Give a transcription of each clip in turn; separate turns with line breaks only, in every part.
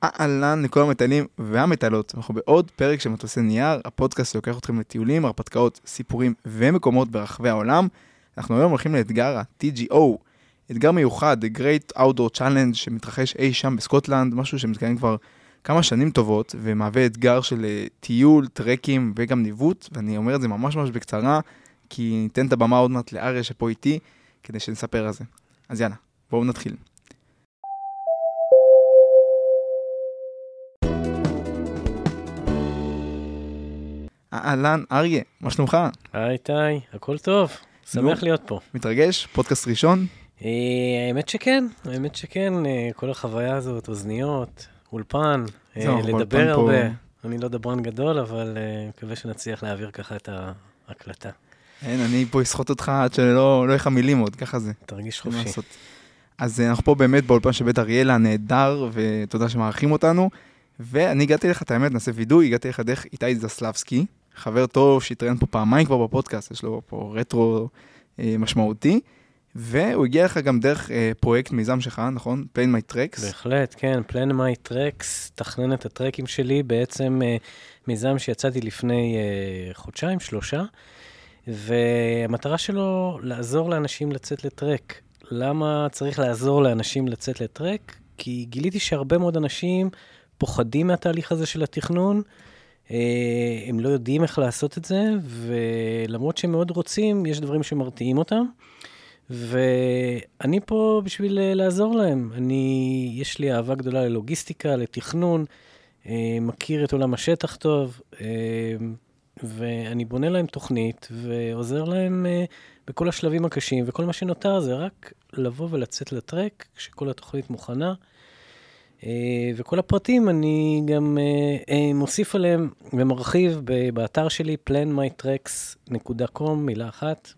אהלן לכל המטיילים והמטיילות, אנחנו בעוד פרק של מטוסי נייר, הפודקאסט שלוקח אתכם לטיולים, הרפתקאות, סיפורים ומקומות ברחבי העולם. אנחנו היום הולכים לאתגר ה-TGO, אתגר מיוחד, The Great Outdoor Challenge, שמתרחש אי שם בסקוטלנד, משהו שמתקיים כבר כמה שנים טובות, ומהווה אתגר של טיול, טרקים וגם ניווט, ואני אומר את זה ממש בקצרה, כי ניתן את הבמה עוד מעט לאריה שפה איתי, כדי שנספר על זה. אז יאללה, בואו נתחיל. אהלן, אריה, מה שלומך?
היי טי, הכל טוב, שמח להיות פה.
מתרגש? פודקאסט ראשון?
האמת שכן, כל החוויה הזאת, אוזניות, אולפן, לדבר הרבה. אני לא דברן גדול, אבל מקווה שנצליח להעביר ככה את ההקלטה.
אין, אני פה אסחוט אותך עד שלא איך המילים עוד, ככה זה.
תרגיש חופשי.
אז אנחנו פה באמת באולפן של בית אריאלה, נהדר, ותודה שמערכים אותנו. ואני הגעתי לך, את האמת, נעשה וידוי, הגעתי לך דרך איתי זסלבסקי, חבר טוב שהתראיין פה פעמיים כבר בפודקאסט, יש לו פה רטרו משמעותי, והוא הגיע לך גם דרך פרויקט מיזם שלך, נכון? Plan My Tracks.
בהחלט, כן, Plan My Tracks, תכנן את הטרקים שלי, בעצם מיזם שיצאתי לפני חודשיים, 3, והמטרה שלו לעזור לאנשים לצאת לטרק. למה צריך לעזור לאנשים לצאת לטרק? כי גיליתי שהרבה מאוד אנשים פוחדים מהתהליך הזה של התכנון, הם לא יודעים איך לעשות את זה, ולמרות שהם מאוד רוצים, יש דברים שמרתיעים אותם, ואני פה בשביל לעזור להם. יש לי אהבה גדולה ללוגיסטיקה, לתכנון, מכיר את עולם השטח טוב, ואני בונה להם תוכנית, ועוזר להם בכל השלבים הקשים, וכל מה שנותר זה רק לבוא ולצאת לטרק, כשכל התוכנית מוכנה, וכל הפרטים אני גם מוסיף עליהם ומרחיב באתר שלי, planmytracks.com, מילה אחת.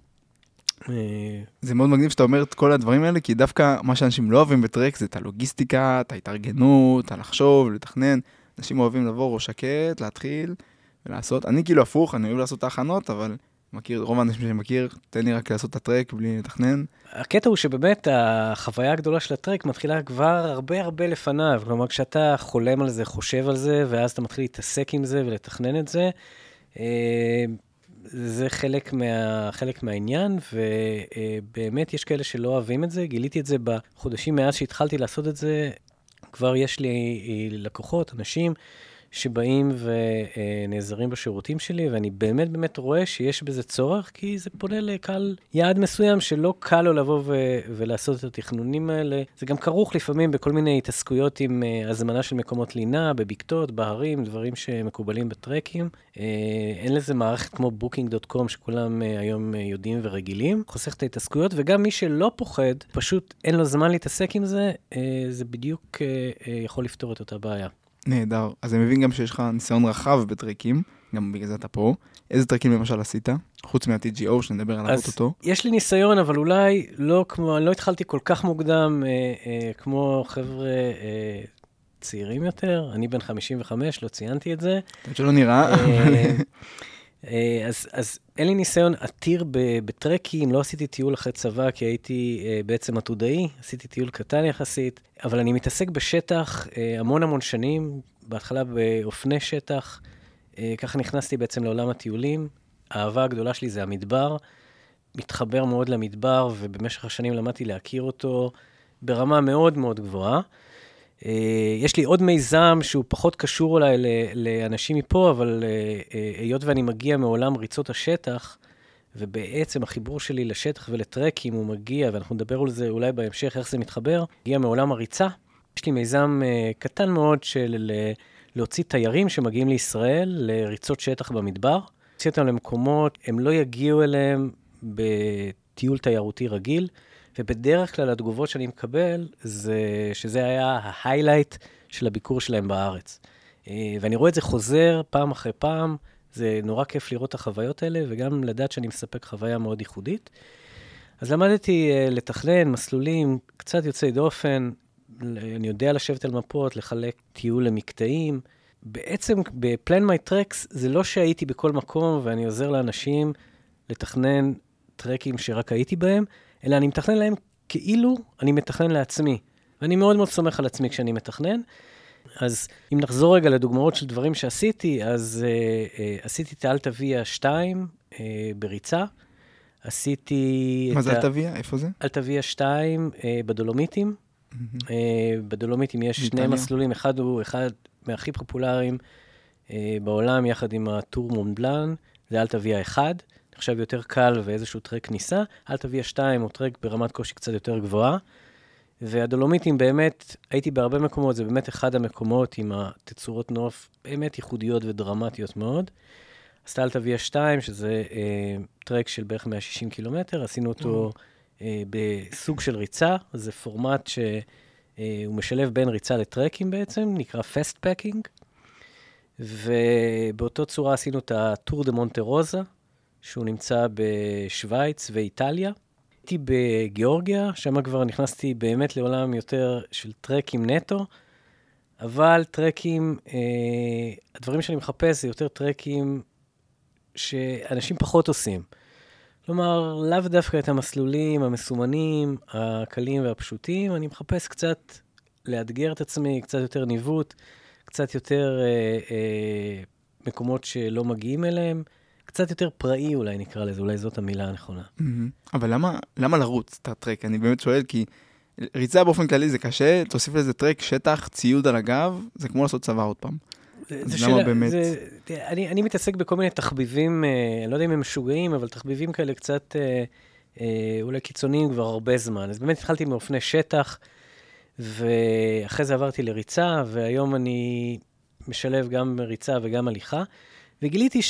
זה מאוד מגניב שאתה אומר את כל הדברים האלה, כי דווקא מה שאנשים לא אוהבים בטרק זה את הלוגיסטיקה, את ההתארגנות, הלחשוב, לתכנן. אנשים אוהבים לבוא ראש שקט, להתחיל ולעשות. אני כאילו הפוך, אני אוהב לעשות את ההכנות, אבל רוב האנשים שאני מכיר, תן לי רק לעשות את הטרק בלי לתכנן.
הקטע הוא שבאמת החוויה הגדולה של הטרק מתחילה כבר הרבה לפניו. כלומר, כשאתה חולם על זה, חושב על זה, ואז אתה מתחיל להתעסק עם זה ולתכנן את זה, זה חלק מהעניין, ובאמת יש כאלה שלא אוהבים את זה. גיליתי את זה בחודשים מאז שהתחלתי לעשות את זה. כבר יש לי לקוחות, אנשים, שבאים ונעזרים בשירותים שלי, ואני באמת רואה שיש בזה צורך, כי זה פונה לקהל יעד מסוים, שלא קל לו לבוא ולעשות את התכנונים האלה. זה גם כרוך לפעמים בכל מיני התעסקויות עם הזמנה של מקומות לינה, בבקתות, בהרים, דברים שמקובלים בטרקים. אין לזה מערכת כמו booking.com, שכולם היום יודעים ורגילים. חוסך את ההתעסקויות, וגם מי שלא פוחד, פשוט אין לו זמן להתעסק עם זה, זה בדיוק יכול לפתור את אותה בעיה.
נהדר. אז אני מבין גם שיש לך ניסיון רחב בטרקים, גם בגלל זה אתה פה. איזה טרקים למשל עשית? חוץ מה-TGO, שנדבר עליו אותו.
יש לי ניסיון, אבל אולי אני לא התחלתי כל כך מוקדם, כמו חבר'ה צעירים יותר. אני בן 55, לא ציינתי את זה.
שלא נראה.
אז אין לי ניסיון עתיר בטרקים, לא עשיתי טיול אחרי צבא, כי הייתי בעצם עתודאי, עשיתי טיול קטן יחסית, אבל אני מתעסק בשטח המון שנים, בהתחלה באופני שטח, ככה נכנסתי בעצם לעולם הטיולים. האהבה הגדולה שלי זה המדבר, מתחבר מאוד למדבר, ובמשך השנים למדתי להכיר אותו ברמה מאוד גבוהה. יש לי עוד מיזם שהוא פחות קשור אולי לאנשים מפה, אבל היות ואני מגיע מעולם ריצות השטח, ובעצם החיבור שלי לשטח ולטרקים הוא מגיע, ואנחנו נדבר על זה אולי בהמשך איך זה מתחבר, מגיע מעולם הריצה. יש לי מיזם קטן מאוד של להוציא תיירים שמגיעים לישראל לריצות שטח במדבר. להוציא אותם למקומות, הם לא יגיעו אליהם בטיול תיירותי רגיל, ובדרך כלל התגובות שאני מקבל, שזה היה ההיילייט של הביקור שלהם בארץ. ואני רואה את זה חוזר פעם אחרי פעם, זה נורא כיף לראות את החוויות האלה, וגם לדעת שאני מספק חוויה מאוד ייחודית. אז למדתי לתכנן מסלולים קצת יוצאי דופן, אני יודע לשבת על מפות, לחלק טיול למקטעים. בעצם ב-Plan My Tracks זה לא שהייתי בכל מקום, ואני עוזר לאנשים לתכנן טרקים שרק הייתי בהם, אלא אני מתכנן להם כאילו אני מתכנן לעצמי. ואני מאוד סומך על עצמי כשאני מתכנן. אז אם נחזור רגע לדוגמאות של דברים שעשיתי, אז עשיתי את האלטה ויה 2 בריצה. עשיתי...
מה זה אלטה ויה? איפה זה?
אלטה ויה 2 בדולומיטים. בדולומיטים יש שני מסלולים, אחד הוא אחד מהכי פופולריים בעולם, יחד עם הטור מון בלאן, זה אלטה ויה 1, נחשב יותר קל ואיזשהו טרק כניסה. אלטה ויה 2 הוא טרק ברמת קושי קצת יותר גבוהה, והדולומיטים באמת, הייתי בהרבה מקומות, זה באמת אחד המקומות עם התצורות נוף באמת ייחודיות ודרמטיות מאוד. אז אלטה ויה 2, שזה טרק של בערך 160 קילומטר, עשינו אותו בסוג של ריצה, זה פורמט שהוא משלב בין ריצה לטרקים בעצם, נקרא פסט פאקינג, ובאותו צורה עשינו את הטור דה מונטה רוזה, שהוא נמצא בשוויץ ואיטליה. הייתי בגיאורגיה, שם כבר נכנסתי באמת לעולם יותר של טרקים נטו, אבל טרקים, הדברים שאני מחפש זה יותר טרקים שאנשים פחות עושים. כלומר, לאו דווקא את המסלולים המסומנים, הקלים והפשוטים, אני מחפש קצת לאתגר את עצמי, קצת יותר ניווט, קצת יותר מקומות שלא מגיעים אליהם, קצת יותר פראי אולי נקרא לזה, אולי זאת המילה הנכונה.
אבל למה לרוץ את הטרק? אני באמת שואל, כי ריצה באופן כללי זה קשה, תוסיף לזה טרק, שטח, ציוד על הגב, זה כמו לעשות צבא עוד פעם. למה באמת?
אני מתעסק בכל מיני תחביבים, אני לא יודע אם הם משוגעים, אבל תחביבים כאלה קצת אולי קיצוניים כבר הרבה זמן. אז באמת התחלתי מאופני שטח, ואחרי זה עברתי לריצה, והיום אני משלב גם ריצה וגם הליכה, וגיליתי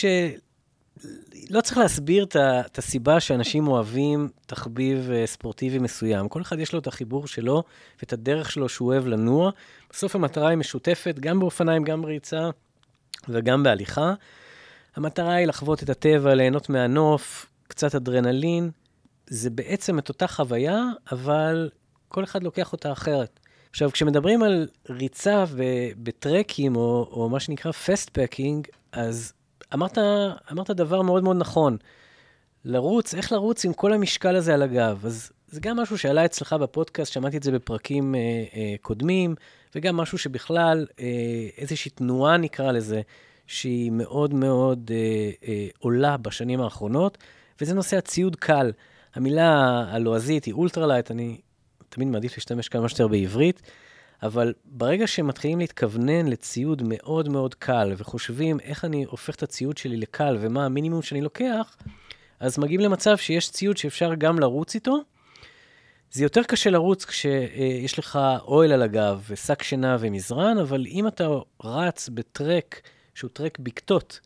שלא צריך להסביר את הסיבה שאנשים אוהבים תחביב ספורטיבי מסוים. כל אחד יש לו את החיבור שלו, ואת הדרך שלו שהוא אוהב לנוע. בסוף המטרה היא משותפת, גם באופניים, גם בריצה, וגם בהליכה. המטרה היא לחוות את הטבע, ליהנות מהנוף, קצת אדרנלין. זה בעצם את אותה חוויה, אבל כל אחד לוקח אותה אחרת. עכשיו, כשמדברים על ריצה בטרקים, או מה שנקרא פסט פאקינג, אז אמרת דבר מאוד מאוד נכון. לרוץ, איך לרוץ עם כל המשקל הזה על הגב? אז זה גם משהו שעלה אצלך בפודקאסט, שמעתי את זה בפרקים קודמים, וגם משהו שבכלל, איזושהי תנועה נקרא לזה, שהיא מאוד מאוד עולה בשנים האחרונות, וזה נושא הציוד קל. המילה הלועזית היא אולטרלייט, אני תמיד מעדיף להשתמש כמה שיותר בעברית, אבל ברגע שמתחילים להתכוונן לציוד מאוד מאוד קל, וחושבים איך אני הופך את הציוד שלי לקל, ומה המינימום שאני לוקח, אז מגיעים למצב שיש ציוד שאפשר גם לרוץ איתו. זה יותר קשה לרוץ כשיש לך אויל על הגב, ושק שינה ומזרן, אבל אם אתה רץ בטרק, שהוא טרק בקתות,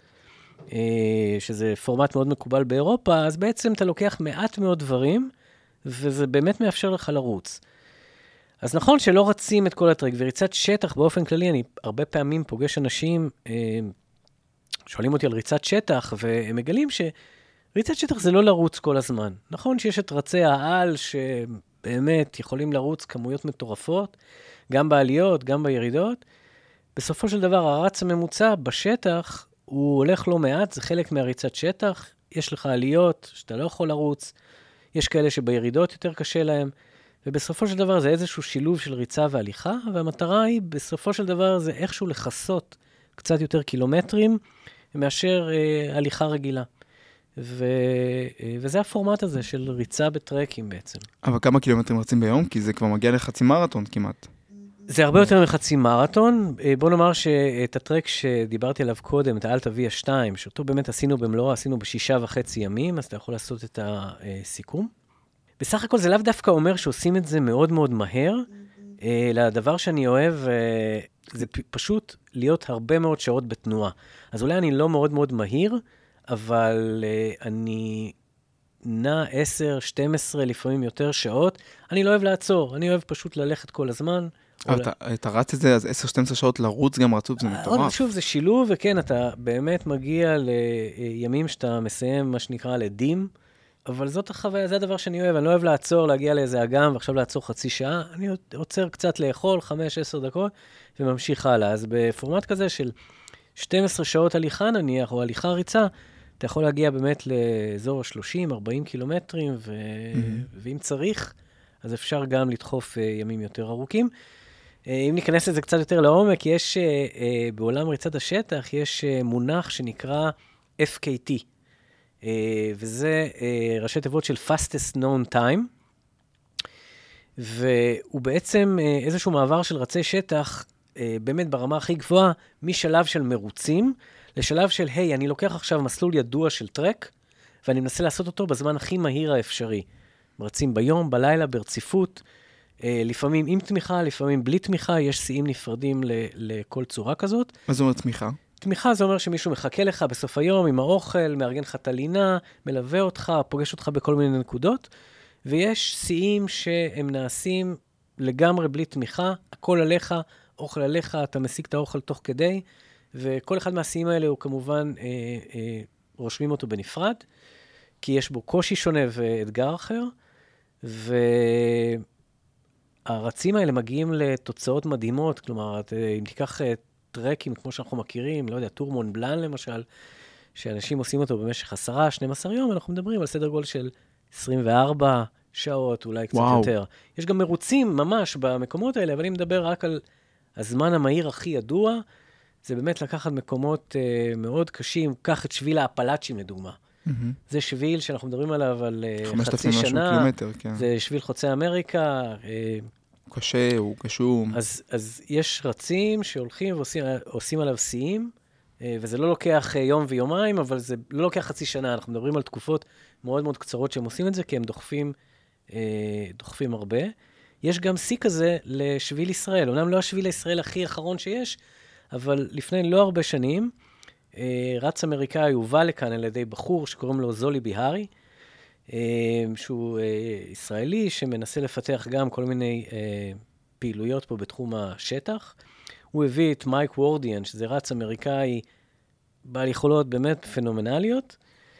שזה פורמט מאוד מקובל באירופה, אז בעצם אתה לוקח מעט מאוד דברים, וזה באמת מאפשר לך לרוץ. אז נכון שלא רצים את כל הטרק, וריצת שטח באופן כללי, אני הרבה פעמים פוגש אנשים, שואלים אותי על ריצת שטח, והם מגלים שריצת שטח זה לא לרוץ כל הזמן. נכון שיש את רצי העל, שבאמת יכולים לרוץ כמויות מטורפות, גם בעליות, גם בירידות. בסופו של דבר, הרץ הממוצע בשטח, הוא הולך לא מעט, זה חלק מהריצת שטח, יש לך עליות שאתה לא יכול לרוץ, יש כאלה שבירידות יותר קשה להם, ובסופו של דבר זה איזשהו שילוב של ריצה והליכה, והמטרה היא בסופו של דבר זה איכשהו לחסות קצת יותר קילומטרים, מאשר הליכה רגילה. וזה הפורמט הזה של ריצה בטרקים בעצם.
אבל כמה קילומטרים רצים ביום? כי זה כבר מגיע לחצי מרתון כמעט.
זה הרבה יותר מחצי מרתון. בוא נאמר שאת הטרק שדיברתי עליו קודם, את האלטה ויה 2, שאותו באמת עשינו במלואו, עשינו ב6.5 ימים, אז אתה יכול לעשות את הסיכום. בסך הכל זה לאו דווקא אומר שעושים את זה מאוד מאוד מהר, לדבר שאני אוהב, זה פשוט להיות הרבה מאוד שעות בתנועה. אז אולי אני לא מאוד מאוד מהיר, אבל אני נע 10, 12, לפעמים יותר שעות. אני לא אוהב לעצור, אני אוהב פשוט ללכת כל הזמן.
אתה רץ את זה, אז 10-12 שעות לרוץ גם רצוף, זה מטורף.
שוב, זה שילוב, וכן, אתה באמת מגיע לימים שאתה מסיים, מה שנקרא, לדים, אבל זאת החוויה, זה הדבר שאני אוהב, אני לא אוהב לעצור, להגיע לאיזה אגם, ועכשיו לעצור חצי שעה, אני עוצר קצת לאכול, 5-10 דקות, וממשיך הלאה. אז בפורמט כזה של 12 שעות הליכה נניח, או הליכה ריצה, אתה יכול להגיע באמת לאזור 30-40 קילומטרים, ואם צריך, אז אפשר גם לדחוף ימים יותר ארוכים. אם ניכנס לזה קצת יותר לעומק, יש בעולם ריצת השטח, יש מונח שנקרא FKT, וזה ראשי תיבות של fastest known time, והוא בעצם איזשהו מעבר של רצי שטח, באמת ברמה הכי גבוהה, משלב של מרוצים, לשלב של, היי, אני לוקח עכשיו מסלול ידוע של טרק, ואני מנסה לעשות אותו בזמן הכי מהיר האפשרי. מרצים ביום, בלילה, ברציפות, לפעמים עם תמיכה, לפעמים בלי תמיכה, יש שיאים נפרדים לכל צורה כזאת.
מה זה אומר תמיכה?
תמיכה זה אומר שמישהו מחכה לך בסוף היום עם האוכל, מארגן לך את הלינה, מלווה אותך, פוגש אותך בכל מיני נקודות, ויש שיאים שהם נעשים לגמרי בלי תמיכה, הכל עליך, אוכל עליך, אתה משיג את האוכל תוך כדי, וכל אחד מהשיאים האלה הוא כמובן רושמים אותו בנפרד, כי יש בו קושי שונה ואתגר אחר, והרצים האלה מגיעים לתוצאות מדהימות, כלומר, אם תיקח טרקים כמו שאנחנו מכירים, לא יודע, טור מון בלאן למשל, שאנשים עושים אותו במשך 10-12 יום, אנחנו מדברים על סדר גודל של 24 שעות, אולי קצת יותר. יש גם מרוצים ממש במקומות האלה, אבל אני מדבר רק על הזמן המהיר הכי ידוע, זה באמת לקחת מקומות מאוד קשים, קח את שביל האפלאצ'ים לדוגמה. זה שביל שאנחנו מדברים עליו על חצי שנה, זה שביל חוצי אמריקה.
הוא קשה, הוא קשום.
אז יש רצים שהולכים ועושים עליו שיאים, וזה לא לוקח יום ויומיים, אבל זה לא לוקח חצי שנה. אנחנו מדברים על תקופות מאוד מאוד קצרות שהם עושים את זה, כי הם דוחפים הרבה. יש גם שיא כזה לשביל ישראל. אומנם לא השביל הישראל הכי אחרון שיש, אבל לפני לא הרבה שנים, רץ אמריקאי הובא לכאן על ידי בחור שקוראים לו זולי ביהרי, שהוא ישראלי שמנסה לפתח גם כל מיני פעילויות פה בתחום השטח. הוא הביא את מייק וורדיאן, שזה רץ אמריקאי בעל יכולות באמת פנומנליות,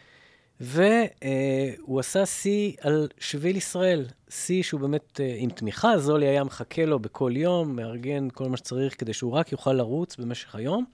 והוא עשה שיא על שביל ישראל, שיא שהוא באמת עם תמיכה, זולי היה מחכה לו בכל יום, מארגן כל מה שצריך כדי שהוא רק יוכל לרוץ במשך היום,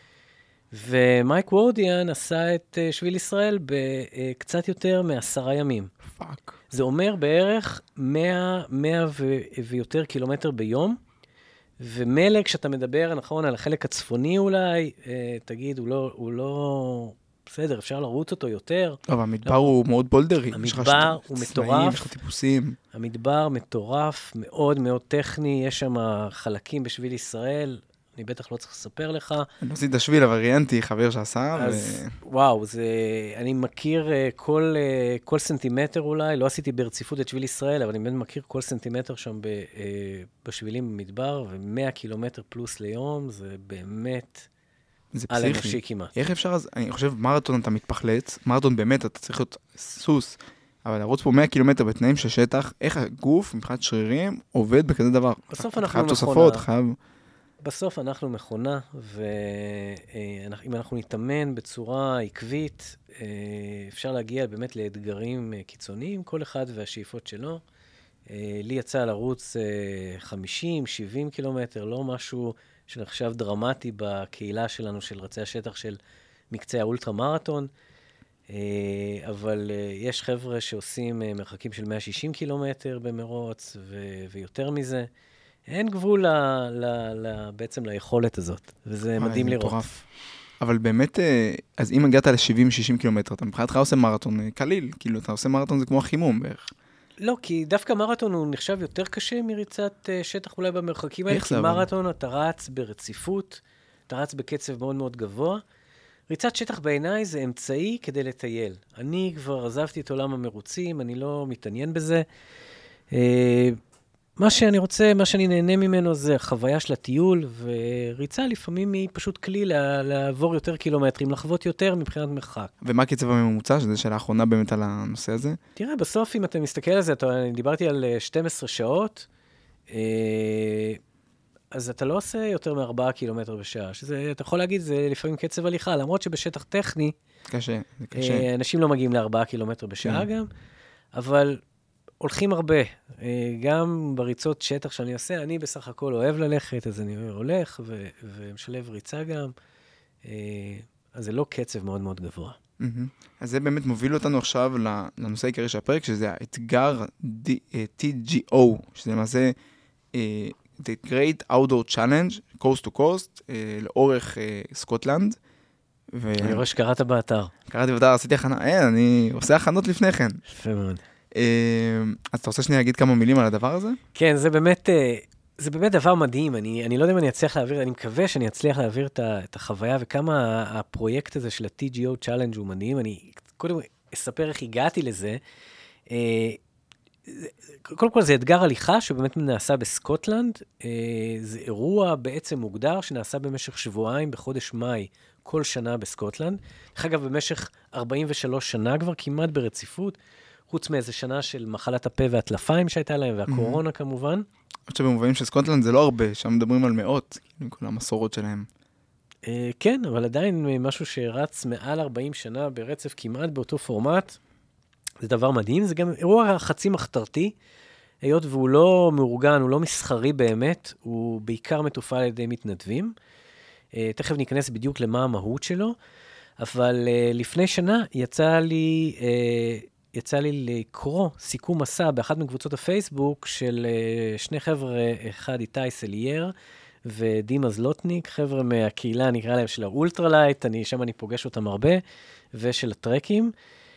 ומייק וורדיאן עשה את שביל ישראל בקצת יותר מ10 ימים.
פאק.
זה אומר בערך 100 ויותר קילומטר ביום, ומלא כשאתה מדבר, נכון, על החלק הצפוני אולי, תגיד, הוא לא בסדר, אפשר לרוץ אותו יותר.
אבל המדבר הוא מאוד בולדרי.
המדבר הוא מטורף.
יש לך טיפוסים.
המדבר מטורף, מאוד מאוד טכני, יש שם חלקים בשביל ישראל, אני בטח לא צריך לספר לך.
אני לא עשיתי את השביל, אבל ראיינתי חבר שעשה.
וואו, אני מכיר כל סנטימטר אולי, לא עשיתי ברציפות את שביל ישראל, אבל אני באמת מכיר כל סנטימטר שם בשבילים במדבר, ו100 קילומטר פלוס ליום, זה באמת על אנושי כמעט.
איך אפשר אז, אני חושב, מרתון אתה מתפחלץ, מרתון באמת אתה צריך להיות סוס, אבל לרוץ פה 100 קילומטר בתנאים של שטח, איך הגוף מבחינת שרירים עובד בכזה דבר?
בסוף אנחנו
חייב תוספות,
בסוף אנחנו מכונה, ואם אנחנו נתאמן בצורה עקבית, אפשר להגיע באמת לאתגרים קיצוניים, כל אחד והשאיפות שלו. לי יצא לרוץ 50-70 קילומטר, לא משהו שנחשב דרמטי בקהילה שלנו, של רצי השטח של מקצה האולטרה מרתון, אבל יש חבר'ה שעושים מרחקים של 160 קילומטר במרוץ, ויותר מזה. אין גבול בעצם ליכולת הזאת, וזה מדהים לראות.
אבל באמת, אז אם הגעת ל-70-60 קילומטר, אתה מבחינתך עושה מרתון קליל, כאילו אתה עושה מרתון זה כמו החימום בערך.
לא, כי דווקא מרתון הוא נחשב יותר קשה מריצת שטח אולי במרחקים האלה, כי מרתון אתה רץ ברציפות, אתה רץ בקצב מאוד מאוד גבוה. ריצת שטח בעיניי זה אמצעי כדי לטייל. אני כבר עזבתי את עולם המרוצים, אני לא מתעניין בזה. מה שאני רוצה, מה שאני נהנה ממנו זה החוויה של הטיול, וריצה לפעמים היא פשוט כלי לעבור יותר קילומטרים, לחוות יותר מבחינת מרחק.
ומה הקצב הממוצע? שזה שאלה האחרונה באמת על הנושא הזה?
תראה, בסוף אם אתה מסתכל על זה, אני דיברתי על 12 שעות, אז אתה לא עושה יותר מ4 קילומטר בשעה, שזה, אתה יכול להגיד, זה לפעמים קצב הליכה, למרות שבשטח טכני,
קשה, זה קשה.
אנשים לא מגיעים ל4 קילומטר בשעה גם, אבל הולכים הרבה, גם בריצות שטח שאני עושה, אני בסך הכל אוהב ללכת, אז אני הולך ומשלב ריצה גם, אז זה לא קצב מאוד מאוד גבוה.
אז זה באמת מוביל אותנו עכשיו לנושא העיקרי של הפרק, שזה האתגר TGO, שזה למעשה The Great Outdoor Challenge, Coast to Coast, לאורך סקוטלנד.
אני רואה שקראת באתר.
קראתי באתר, עשיתי הכנה, אני עושה הכנות לפני כן.
יפה מאוד.
אז אתה רוצה שנייה להגיד כמה מילים על הדבר הזה?
כן, זה באמת דבר מדהים. אני לא יודע אם אני אצליח להעביר, אני מקווה שאני אצליח להעביר את החוויה, וכמה הפרויקט הזה של ה-TGO Challenge הוא מדהים. אני קודם אספר איך הגעתי לזה. קודם כל זה אתגר הליכה שבאמת נעשה בסקוטלנד. זה אירוע בעצם מוגדר שנעשה במשך שבועיים בחודש מאי כל שנה בסקוטלנד. אגב, במשך 43 שנה כבר כמעט ברציפות, חוץ מאיזה שנה של מחלת הפה והטלפיים שהייתה להם, והקורונה כמובן.
עכשיו במובנים שסקוטלנד זה לא הרבה, שם מדברים על מאות, עם כל המסורות שלהם.
כן, אבל עדיין משהו שרץ מעל 40 שנה ברצף כמעט באותו פורמט, זה דבר מדהים. זה גם אירוע חצי מחתרתי, היות והוא לא מאורגן, הוא לא מסחרי באמת, הוא בעיקר מתופעל על ידי מתנדבים. תכף ניכנס בדיוק למה המהות שלו, אבל לפני שנה יצא לי לקרוא סיכום מסע באחת מקבוצות הפייסבוק של שני חבר'ה, אחד איתי סלייר ודימה זלוטניק, חבר'ה מהקהילה, נקרא להם של האולטרלייט, שם אני פוגש אותם הרבה, ושל הטרקים,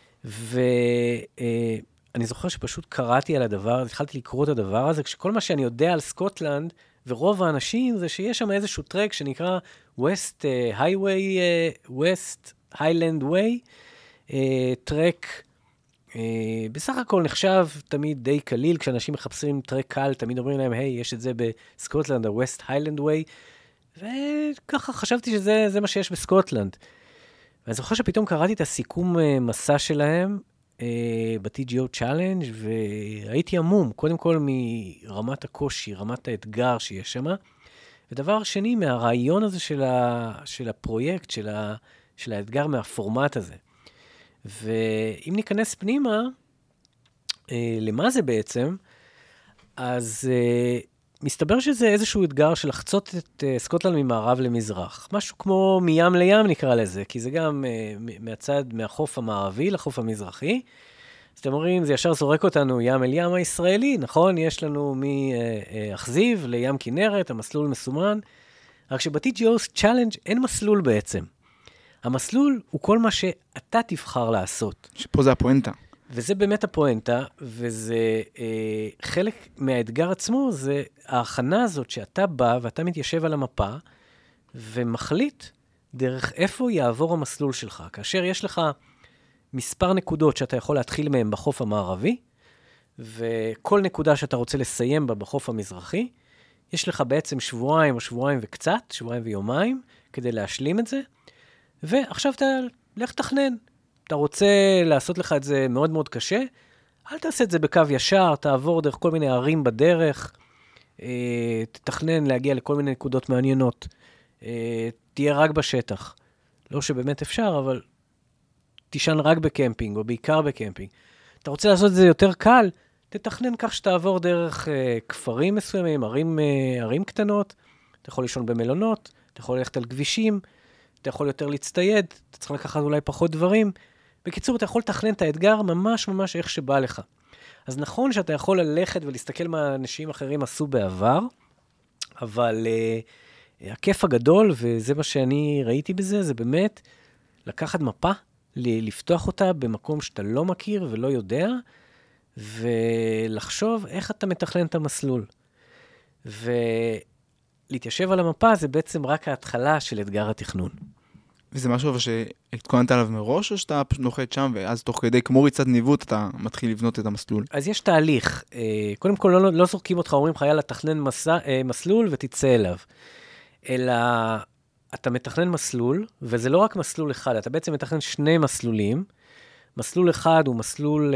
ואני זוכר שפשוט קראתי על הדבר, התחלתי לקרוא את הדבר הזה, כשכל מה שאני יודע על סקוטלנד, ורוב האנשים זה שיש שם איזשהו טרק שנקרא West Highland Way, טרק בסך הכל נחשב תמיד די קליל, כשאנשים מחפשים טרק קל, תמיד אומרים להם, היי, יש את זה בסקוטלנד, ה-West Highland Way, וככה חשבתי שזה מה שיש בסקוטלנד. ואני זוכר שפתאום קראתי את הסיכום מסע שלהם, ב-TGO Challenge, והייתי עמום, קודם כל מרמת הקושי, רמת האתגר שיש שם, ודבר שני, מהרעיון הזה של הפרויקט, של האתגר מהפורמט הזה. ואם ניכנס פנימה, למה זה בעצם, אז מסתבר שזה איזשהו אתגר של לחצות את סקוטלנד ממערב למזרח. משהו כמו מים לים נקרא לזה, כי זה גם מהחוף המערבי לחוף המזרחי. אז אתם אומרים, זה ישר זורק אותנו ים אל ים הישראלי, נכון? יש לנו מאכזיב לים כנרת, המסלול מסומן. רק שב-TGO Challenge אין מסלול בעצם. המסלול הוא כל מה שאתה תבחר לעשות.
שפה זה הפואנטה.
וזה באמת הפואנטה, וזה חלק מהאתגר עצמו, זה ההכנה הזאת שאתה בא ואתה מתיישב על המפה, ומחליט דרך איפה יעבור המסלול שלך. כאשר יש לך מספר נקודות שאתה יכול להתחיל מהן בחוף המערבי, וכל נקודה שאתה רוצה לסיים בה בחוף המזרחי, יש לך בעצם שבועיים או שבועיים וקצת, שבועיים ויומיים, כדי להשלים את זה, ועכשיו אתה לך תכנן. אתה רוצה לעשות לך את זה מאוד מאוד קשה, אל תעשה את זה בקו ישר, תעבור דרך כל מיני ערים בדרך, תתכנן להגיע לכל מיני נקודות מעניינות, תהיה רק בשטח. לא שבאמת אפשר, אבל תישן רק בקמפינג, או בעיקר בקמפינג. אתה רוצה לעשות את זה יותר קל, תתכנן כך שתעבור דרך כפרים מסוימים, ערים קטנות, אתה יכול לישון במלונות, אתה יכול ללכת על כבישים, אתה יכול יותר להצטייד, אתה צריך לקחת אולי פחות דברים. בקיצור, אתה יכול לתכנן את האתגר ממש ממש איך שבא לך. אז נכון שאתה יכול ללכת ולהסתכל מה אנשים אחרים עשו בעבר, אבל הכיף הגדול, וזה מה שאני ראיתי בזה, זה באמת לקחת מפה, לפתוח אותה במקום שאתה לא מכיר ולא יודע, ולחשוב איך אתה מתכנן את המסלול. ולהתיישב על המפה זה בעצם רק ההתחלה של אתגר התכנון.
וזה משהו שהתכוננת עליו מראש, או שאתה פשוט נוחת שם, ואז תוך כדי כמו ריצת ניווט, אתה מתחיל לבנות את המסלול?
אז יש תהליך. קודם כל, לא זורקים אותך, אומרים לך, יאללה, תכנן מסלול ותצא אליו. אלא אתה מתכנן מסלול, וזה לא רק מסלול אחד, אתה בעצם מתכנן שני מסלולים. מסלול אחד הוא מסלול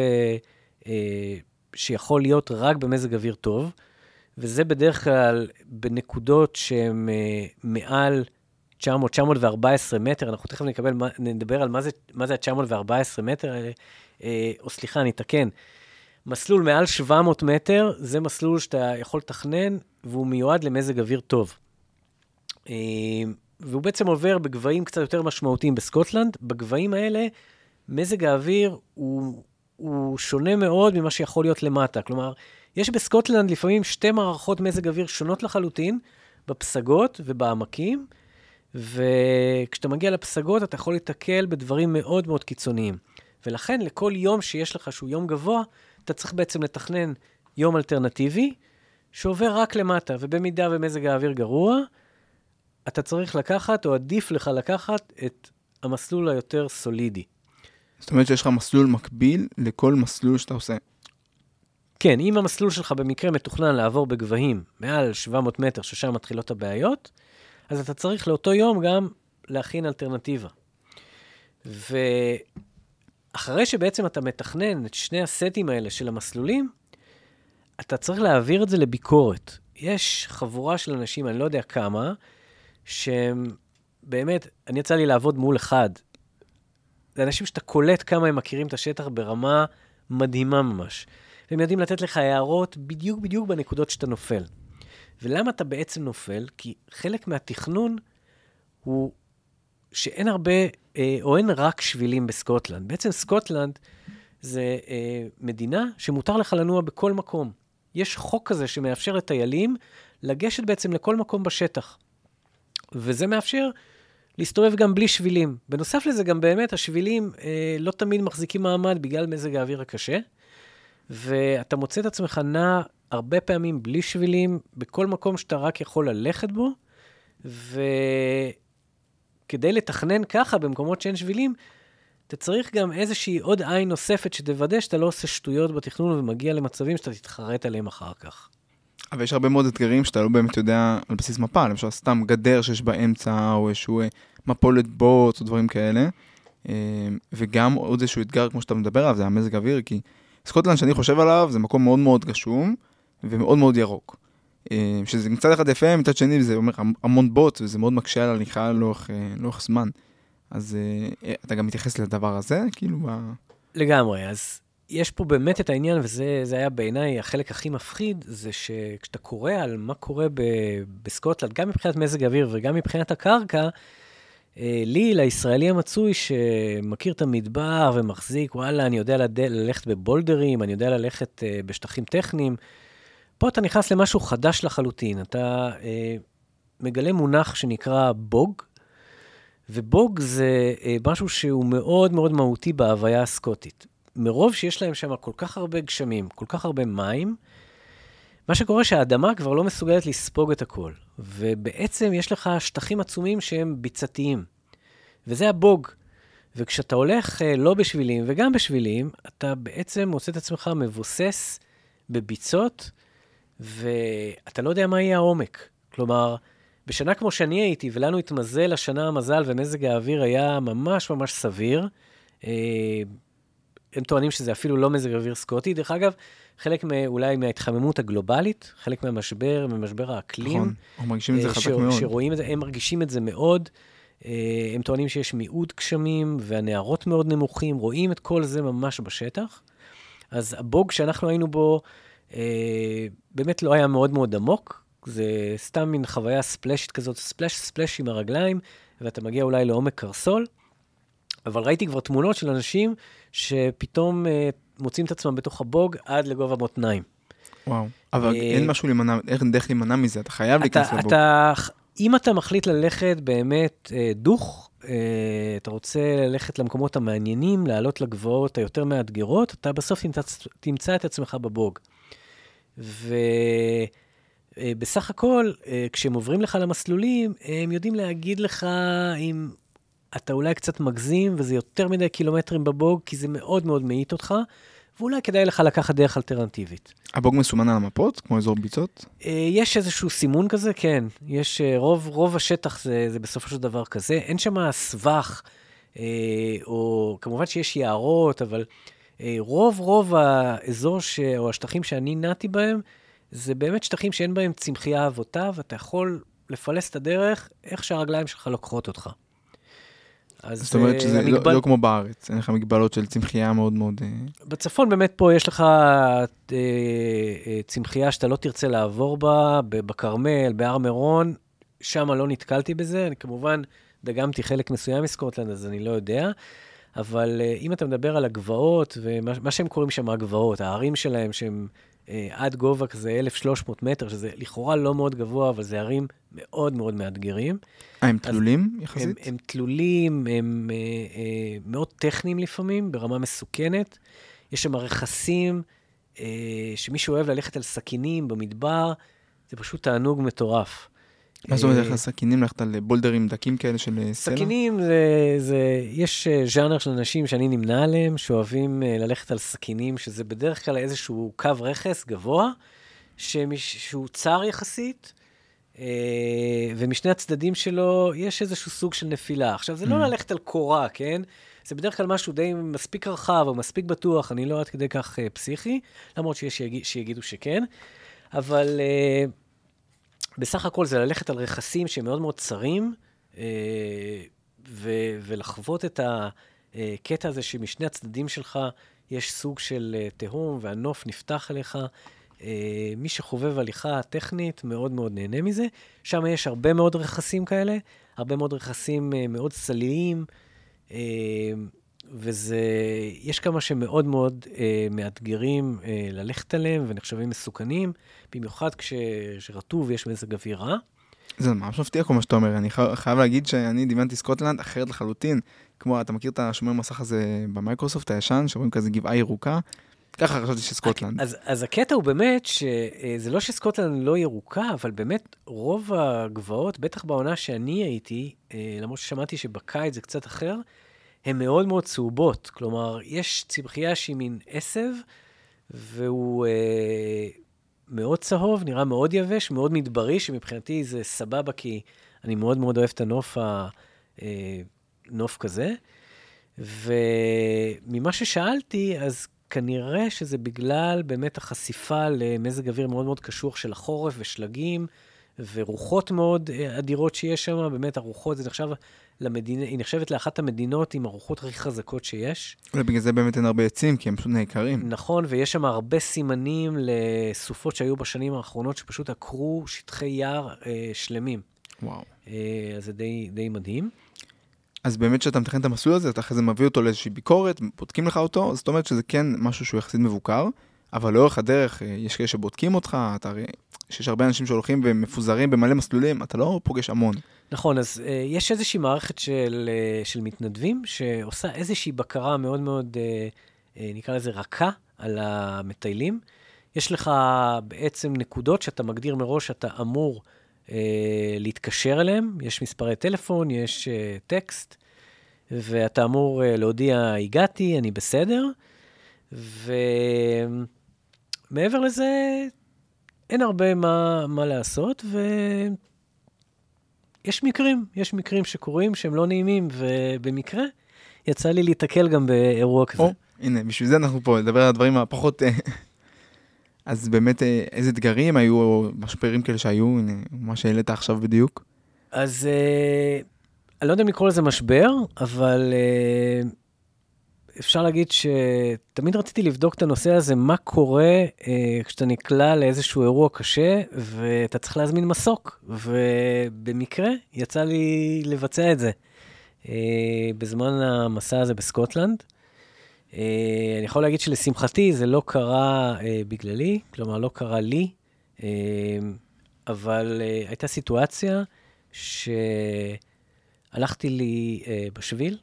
שיכול להיות רק במזג אוויר טוב, וזה בדרך כלל בנקודות שהן מעל 914 מטר, אנחנו תכף נדבר על מה זה ה-914 מטר, או סליחה, אני אתקן. מסלול מעל 700 מטר, זה מסלול שאתה יכול לתכנן, והוא מיועד למזג אוויר טוב. והוא בעצם עובר בגבהים קצת יותר משמעותיים בסקוטלנד. בגבהים האלה, מזג האוויר הוא שונה מאוד ממה שיכול להיות למטה. כלומר, יש בסקוטלנד לפעמים 2 מערכות מזג אוויר שונות לחלוטין, בפסגות ובעמקים, וכשאתה מגיע לפסגות, אתה יכול להתקל בדברים מאוד מאוד קיצוניים. ולכן, לכל יום שיש לך שהוא יום גבוה, אתה צריך בעצם לתכנן יום אלטרנטיבי, שעובר רק למטה, ובמידה ומזג האוויר גרוע, אתה צריך לקחת, או עדיף לך לקחת, את המסלול היותר סולידי.
זאת אומרת שיש לך מסלול מקביל לכל מסלול שאתה עושה.
כן, אם המסלול שלך במקרה מתוכנן לעבור בגבהים, מעל 700 מטר, ששם מתחילות הבעיות, אז אתה צריך לאותו יום גם להכין אלטרנטיבה. ואחרי שבעצם אתה מתכנן את שני הסטים האלה של המסלולים, אתה צריך להעביר את זה לביקורת. יש חבורה של אנשים, אני לא יודע כמה, שהם באמת, אני יצא לי לעבוד מול אחד. זה אנשים שאתה קולט כמה הם מכירים את השטח ברמה מדהימה ממש. והם יודעים לתת לך הערות בדיוק בנקודות שאתה נופל. ולמה אתה בעצם נופל? כי חלק מהתכנון הוא שאין הרבה, או אין רק שבילים בסקוטלנד. בעצם סקוטלנד זה מדינה שמותר לך לנוע בכל מקום. יש חוק כזה שמאפשר לטיילים לגשת בעצם לכל מקום בשטח. וזה מאפשר להסתובב גם בלי שבילים. בנוסף לזה גם באמת השבילים לא תמיד מחזיקים מעמד בגלל מזג האוויר הקשה, ואתה מוצא את עצמך נע הרבה פעמים בלי שבילים, בכל מקום שאתה רק יכול ללכת בו, וכדי לתכנן ככה במקומות שאין שבילים, אתה צריך גם איזושהי עוד עין נוספת שתוודא שאתה לא עושה שטויות בתכנון ומגיע למצבים שאתה תתחרט עליהם אחר כך.
אבל יש הרבה מאוד אתגרים שאתה לא באמת יודע על בסיס מפה, למשל סתם גדר שיש באמצע, או איזשהו מפולת בוט, או דברים כאלה. וגם עוד איזשהו אתגר, כמו שאתה מדבר עליו, זה המזג האוויר, כי סקוטלנד שאני חושב עליו, זה מקום מאוד מאוד גשום, ומאוד מאוד ירוק. שזה מצד אחד יפה, מצד שני זה אומר המון בוט, וזה מאוד מקשה על הליכה לאורך זמן. אז אתה גם מתייחס לדבר הזה, כאילו
לגמרי, אז יש פה באמת את העניין, וזה היה בעיניי החלק הכי מפחיד, זה שכשאתה קורא על מה קורה בסקוטלנד, גם מבחינת מזג אוויר וגם מבחינת הקרקע, לי, לישראלי המצוי שמכיר את המדבר ומחזיק, וואלה, אני יודע ללכת בבולדרים, אני יודע ללכת בשטחים טכניים, פה אתה נכנס למשהו חדש לחלוטין, אתה מגלה מונח שנקרא בוג, ובוג זה משהו שהוא מאוד מאוד מהותי בהוויה הסקוטית. מרוב שיש להם שם כל כך הרבה גשמים, כל כך הרבה מים, מה שקורה שהאדמה כבר לא מסוגלת לספוג את הכל. ובעצם יש לך שטחים עצומים שהם ביצתיים. וזה הבוג. וכשאתה הולך לא בשבילים וגם בשבילים, אתה בעצם מוצא את עצמך מבוסס בביצות, ואתה לא יודע מה יהיה העומק. כלומר, בשנה כמו שאני הייתי, ולנו התמזל השנה המזל, ומזג האוויר היה ממש ממש סביר, הם טוענים שזה אפילו לא מזג אוויר סקוטי. דרך אגב, חלק אולי מההתחממות הגלובלית, חלק ממשבר האקלים.
נכון, הם מרגישים את זה חזק מאוד.
שרואים את זה, הם מרגישים את זה מאוד. הם טוענים שיש מיעוט גשמים, והנערות מאוד נמוכים, רואים את כל זה ממש בשטח. אז הבוג שאנחנו היינו בו, באמת לא היה מאוד מאוד עמוק. זה סתם מין חוויה ספלשית כזאת, ספלש עם הרגליים, ואתה מגיע אולי לעומק קרסול. אבל ראיתי כבר תמונות של אנשים שפתאום מוצאים את עצמם בתוך הבוג עד לגובה מותניים.
וואו, אבל אין משהו להימנע, אין דרך להימנע מזה, אתה חייב להיכנס לבוג.
אם אתה מחליט ללכת באמת דוך, אתה רוצה ללכת למקומות המעניינים, לעלות לגבוהות היותר מאתגרות, אתה בסוף תמצא את עצמך בבוג. ובסך הכל, כשהם עוברים לך למסלולים, הם יודעים להגיד לך אם אתה אולי קצת מגזים, וזה יותר מדי קילומטרים בבוג, כי זה מאוד מאוד מעיט אותך, ואולי כדאי לך לקחת דרך אלטרנטיבית.
הבוג מסומן על המפות, כמו אזור ביצות?
יש איזשהו סימון כזה, כן. יש רוב השטח זה בסופו של דבר כזה. אין שם סבך, או כמובן שיש יערות, אבל רוב האזור או השטחים שאני נעתי בהם, זה באמת שטחים שאין בהם צמחייה אבותה, ואתה יכול לפלס את הדרך איך שהרגליים שלך לוקחות אותך.
זאת אומרת שזה לא כמו בארץ, אין לך מגבלות של צמחייה מאוד מאוד...
בצפון באמת פה יש לך צמחייה שאתה לא תרצה לעבור בה, בקרמל, בהר מירון, שם לא נתקלתי בזה, אני כמובן דגמתי חלק מסוים מסקוטלנד, אז אני לא יודע, אבל אם אתה מדבר על הגבעות, ומה שהם קוראים שם הגבעות, הערים שלהם שהם עד גובה כזה 1,300 מטר, שזה לכאורה לא מאוד גבוה, אבל זה הרים מאוד מאוד מאתגרים.
הם תלולים יחסית?
הם תלולים, הם מאוד טכניים לפעמים, ברמה מסוכנת. יש שם רכסים, שמישהו אוהב ללכת על סכינים במדבר, זה פשוט תענוג מטורף.
מה זאת אומרת, איך הסכינים ללכת על בולדרים דקים כאלה של סלע?
סכינים, יש ז'אנר של אנשים שאני נמנה עליהם, שאוהבים ללכת על סכינים, שזה בדרך כלל איזשהו קו רכס גבוה, שהוא צר יחסית, ומשני הצדדים שלו יש איזשהו סוג של נפילה. עכשיו, זה לא ללכת על קורה, כן? זה בדרך כלל משהו די מספיק רחב או מספיק בטוח, אני לא עד כדי כך פסיכי, למרות שיש שיגידו שכן, אבל בסך הכל זה ללכת על רכסים שהם מאוד מאוד צרים, ולחוות את הקטע הזה שמשני הצדדים שלך יש סוג של תהום והנוף נפתח עליך. מי שחובב הליכה טכנית מאוד מאוד נהנה מזה. שם יש הרבה מאוד רכסים כאלה, הרבה מאוד רכסים מאוד סליים, יש כמה שמאוד מאוד מאתגרים ללכת עליהם ונחשבים מסוכנים, במיוחד כשרטוב ויש מזג אוויר רע.
זה ממש מפתיע כל מה שאתה אומר, אני חייב להגיד שאני דיוונתי סקוטלנד אחרת לחלוטין, כמו אתה מכיר את השומר מסך הזה במייקרוסופט הישן, שרואים כזה גבעה ירוקה, ככה חשבתי שסקוטלנד.
אז הקטע הוא באמת שזה לא שסקוטלנד לא ירוקה, אבל באמת רוב הגבעות, בטח בעונה שאני הייתי, למרות ששמעתי שבקיץ זה קצת אחר, הן מאוד מאוד צהובות. כלומר, יש צמחייה שהיא מין עשב, והוא מאוד צהוב, נראה מאוד יבש, מאוד מדברי, שמבחינתי זה סבבה, כי אני מאוד מאוד אוהב את הנוף כזה. וממה ששאלתי, אז כנראה שזה בגלל באמת החשיפה למזג אוויר מאוד מאוד קשוח של החורף ושלגים, ורוחות מאוד אדירות שיש שם. באמת הרוחות, היא נחשבת לאחת המדינות עם הרוחות הכי חזקות שיש.
ובגלל זה באמת אין הרבה עצים, כי הם פשוט נעקרים.
נכון, ויש שם הרבה סימנים לסופות שהיו בשנים האחרונות, שפשוט עקרו שטחי יער שלמים.
וואו.
אז זה די מדהים.
אז באמת שאתה מתכן את המסלול הזה, אתה אחרי זה מביא אותו לאיזושהי ביקורת, בודקים לך אותו, זאת אומרת שזה כן משהו שהוא יחסית מבוקר, אבל לאורך הדרך יש כאלה שבודקים אותך, שיש הרבה אנשים שהולכים ומפוזרים במלא מסלולים, אתה לא פוגש המון.
נכון, אז יש איזושהי מערכת של מתנדבים, שעושה איזושהי בקרה מאוד מאוד, נקרא לזה רכה, על המטיילים. יש לך בעצם נקודות שאתה מגדיר מראש, שאתה אמור להתקשר אליהם, יש מספרי טלפון, יש טקסט, ואתה אמור להודיע, הגעתי, אני בסדר, ומעבר לזה, אין הרבה מה לעשות, ויש מקרים שקורים שהם לא נעימים, ובמקרה יצא לי להתקל גם באירוע כזה.
הנה, בשביל זה אנחנו פה, לדבר על הדברים הפחות... אז באמת, איזה אתגרים היו, משברים כאלה שהיו, הנה, מה שהעלית עכשיו בדיוק?
אז אני לא יודע אם לקרוא לזה משבר, אבל אפשר להגיד שתמיד רציתי לבדוק את הנושא הזה, מה קורה כשאתה נקלע לאיזשהו אירוע קשה, ואתה צריך להזמין מסוק, ובמקרה יצא לי לבצע את זה. בזמן המסע הזה בסקוטלנד, אני יכול להגיד שלשמחתי זה לא קרה בגללי, כלומר לא קרה לי, אבל הייתה סיטואציה שהלכתי לי בשביל,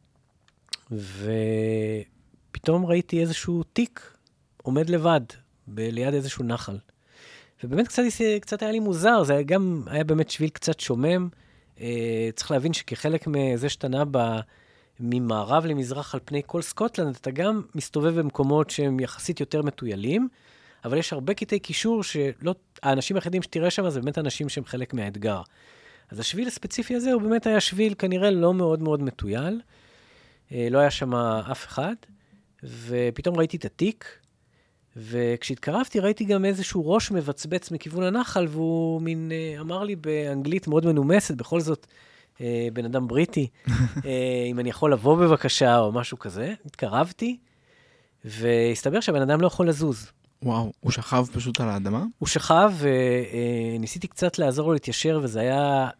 ופתאום ראיתי איזשהו תיק עומד לבד, ליד איזשהו נחל. ובאמת קצת היה לי מוזר, זה גם היה באמת שביל קצת שומם. צריך להבין שכחלק מזה שאתה נע ממערב למזרח על פני כל סקוטלנד, אתה גם מסתובב במקומות שהם יחסית יותר מטוילים, אבל יש הרבה קטעי קישור האנשים היחידים שתראה שם, זה באמת אנשים שהם חלק מהאתגר. אז השביל הספציפי הזה הוא באמת היה שביל כנראה לא מאוד מאוד מטויל, לא היה שם אף אחד, ופתאום ראיתי את התיק, וכשהתקרבתי ראיתי גם איזשהו ראש מבצבץ מכיוון הנחל, והוא אמר לי באנגלית מאוד מנומסת, בכל זאת בן אדם בריטי, אם אני יכול לבוא בבקשה או משהו כזה. התקרבתי, והסתבר שהבן אדם לא יכול לזוז.
וואו, הוא שכב פשוט על האדמה?
הוא שכב, וניסיתי קצת לעזור לו להתיישר, וזה היה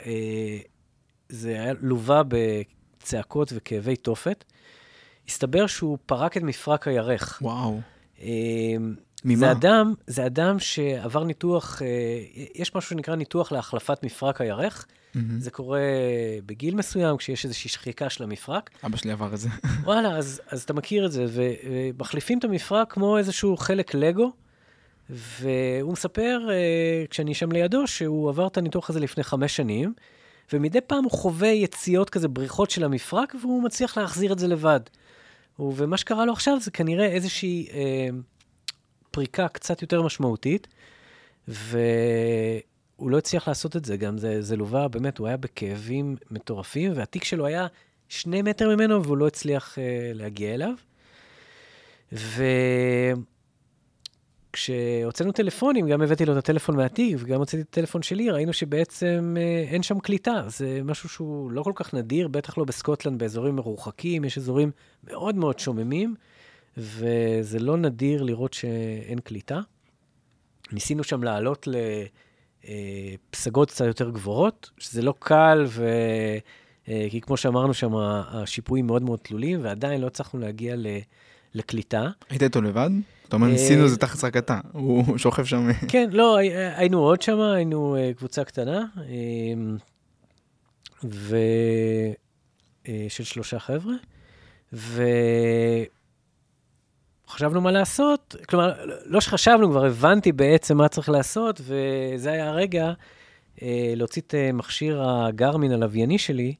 לובה בצעקות וכאבי תופת. הסתבר שהוא פרק את מפרק הירך.
וואו. ממה?
זה אדם שעבר ניתוח, יש משהו שנקרא ניתוח להחלפת מפרק הירך. זה קורה בגיל מסוים, כשיש איזושהי שחיקה של המפרק.
אבא שלי עבר את זה.
וואלה, אז אתה מכיר את זה, ומחליפים את המפרק כמו איזשהו חלק לגו, והוא מספר, כשאני שם לידו, שהוא עבר את הניתוח הזה לפני 5 שנים, ומדי פעם הוא חווה יציאות כזה, בריחות של המפרק, והוא מצליח להחזיר את זה לבד. ומה שקרה לו עכשיו זה כנראה איזושהי פריקה קצת יותר משמעותית, והוא לא הצליח לעשות את זה, גם זה לובה, באמת, הוא היה בכאבים מטורפים, והתיק שלו היה 2 מטר ממנו, והוא לא הצליח להגיע אליו. וכשהוצאנו טלפונים, גם הבאתי לו את הטלפון מהתיק, וגם הוצאתי את הטלפון שלי, ראינו שבעצם אין שם קליטה. זה משהו שהוא לא כל כך נדיר, בטח לא בסקוטלנד, באזורים מרוחקים, יש אזורים מאוד מאוד שוממים, וזה לא נדיר לראות שאין קליטה. ניסינו שם לעלות לפסגות קצת יותר גבוהות, שזה לא קל, כי כמו שאמרנו שם, השיפועים מאוד מאוד תלולים, ועדיין לא הצלחנו להגיע לקליטה.
היית איתו לבד? אתה אומר, ניסינו זה תחת סרקתה, הוא שוכב שם. כן,
לא, היינו עוד שם, היינו קבוצה קטנה, של 3 חבר'ה, וחשבנו מה לעשות, כלומר, לא שחשבנו, כבר הבנתי בעצם מה צריך לעשות, וזה היה הרגע להוציא את מכשיר הגרמין הלווייני שלי,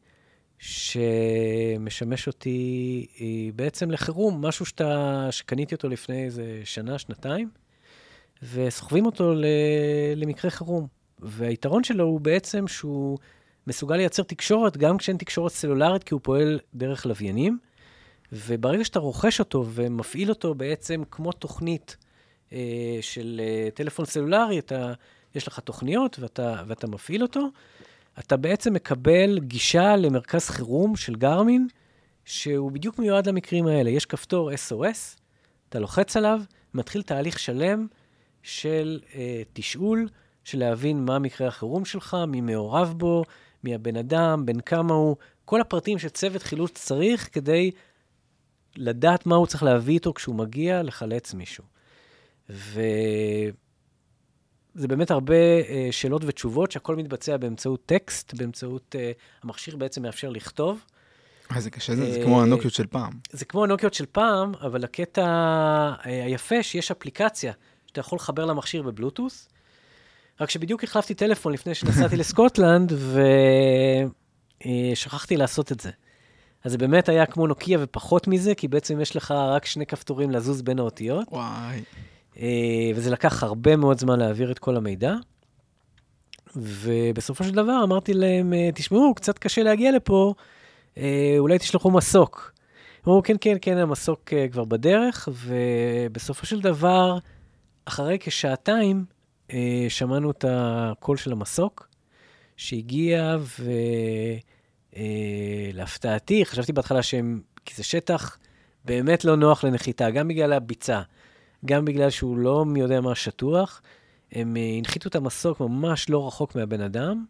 שמשמש אותי בעצם לחירום, משהו שקניתי אותו לפני איזה 1, 2, וסוחבים אותו למקרה חירום. והיתרון שלו הוא בעצם שהוא מסוגל לייצר תקשורת, גם כשאין תקשורת סלולרית, כי הוא פועל דרך לוויינים, וברגע שאתה רוכש אותו ומפעיל אותו בעצם כמו תוכנית של טלפון סלולרי, יש לך תוכניות ואתה מפעיל אותו, אתה בעצם מקבל גישה למרכז חירום של גרמין, שהוא בדיוק מיועד למקרים האלה. יש כפתור SOS, אתה לוחץ עליו, מתחיל תהליך שלם של תשאול, של להבין מה מקרה החירום שלך, מי מעורב בו, מי הבן אדם, בין כמה הוא, כל הפרטים שצוות חילוץ צריך כדי לדעת מה הוא צריך להביא איתו כשהוא מגיע לחלץ מישהו. זה באמת הרבה שאלות ותשובות, שהכל מתבצע באמצעות טקסט, באמצעות המכשיר בעצם מאפשר לכתוב.
זה קשה, זה כמו הנוקיות של פעם.
זה כמו הנוקיות של פעם, אבל הקטע היפה שיש אפליקציה, שאתה יכול לחבר למכשיר בבלוטוס, רק שבדיוק החלפתי טלפון לפני שנסעתי לסקוטלנד, ושכחתי לעשות את זה. אז זה באמת היה כמו נוקיה ופחות מזה, כי בעצם יש לך רק 2 כפתורים לזוז בין האותיות.
וואי.
וזה לקח הרבה מאוד זמן להעביר את כל המידע, ובסופו של דבר אמרתי להם, תשמעו, קצת קשה להגיע לפה, אולי תשלחו מסוק. אמרו, כן, המסוק כבר בדרך, ובסופו של דבר, אחרי כשעתיים, שמענו את הקול של המסוק, שהגיע, ולהפתעתי, חשבתי בהתחלה כי זה שטח באמת לא נוח לנחיתה, גם בגלל הביצה, גם בגלל שהוא לא מי יודע מה שטוח, הם הנחיתו את המסוק ממש לא רחוק מהבן אדם,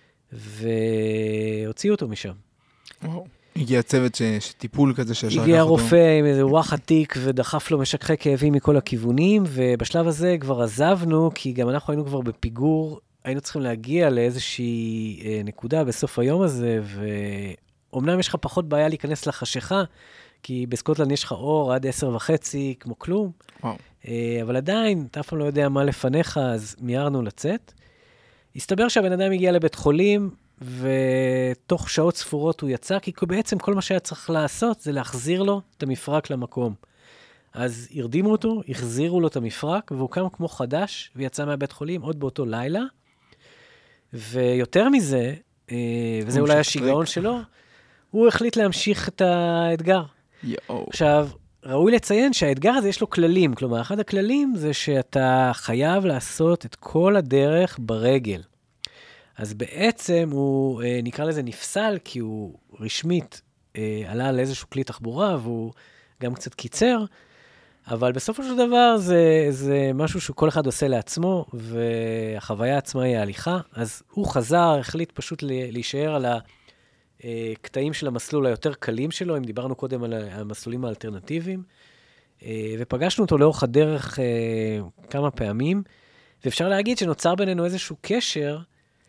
והוציאו אותו משם.
וואו. הגיע צוות שטיפול כזה שישר לקח אותו.
הגיע רופא עם איזה וואח עתיק ודחף לו משככי כאבים מכל הכיוונים, ובשלב הזה כבר עזבנו, כי גם אנחנו היינו כבר בפיגור, היינו צריכים להגיע לאיזושהי נקודה בסוף היום הזה, ואומנם יש לך פחות בעיה להיכנס לחשיכה, כי בסקוטלנד יש לך אור עד 10:30 כמו כלום, אבל עדיין, אתה אף פעם לא יודע מה לפניך, אז מיהרנו לצאת. הסתבר שהבן אדם הגיע לבית חולים, ותוך שעות ספורות הוא יצא, כי בעצם כל מה שהיה צריך לעשות, זה להחזיר לו את המפרק למקום. אז הרדימו אותו, החזירו לו את המפרק, והוא קם כמו חדש, ויצא מהבית חולים עוד באותו לילה. ויותר מזה, וזה אולי השיגעון שלו, הוא החליט להמשיך את האתגר. עכשיו, ראוי לציין שהאתגר הזה יש לו כללים, כלומר, אחד הכללים זה שאתה חייב לעשות את כל הדרך ברגל. אז בעצם הוא, נקרא לזה נפסל, כי הוא רשמית עלה על איזשהו כלי תחבורה, והוא גם קצת קיצר, אבל בסופו של דבר זה משהו שכל אחד עושה לעצמו, והחוויה עצמה היא ההליכה, אז הוא חזר, החליט פשוט להישאר על הקטעים של המסלול היותר קלים שלו, אם דיברנו קודם על המסלולים האלטרנטיביים, ופגשנו אותו לאורך הדרך כמה פעמים, ואפשר להגיד שנוצר בינינו איזשהו קשר,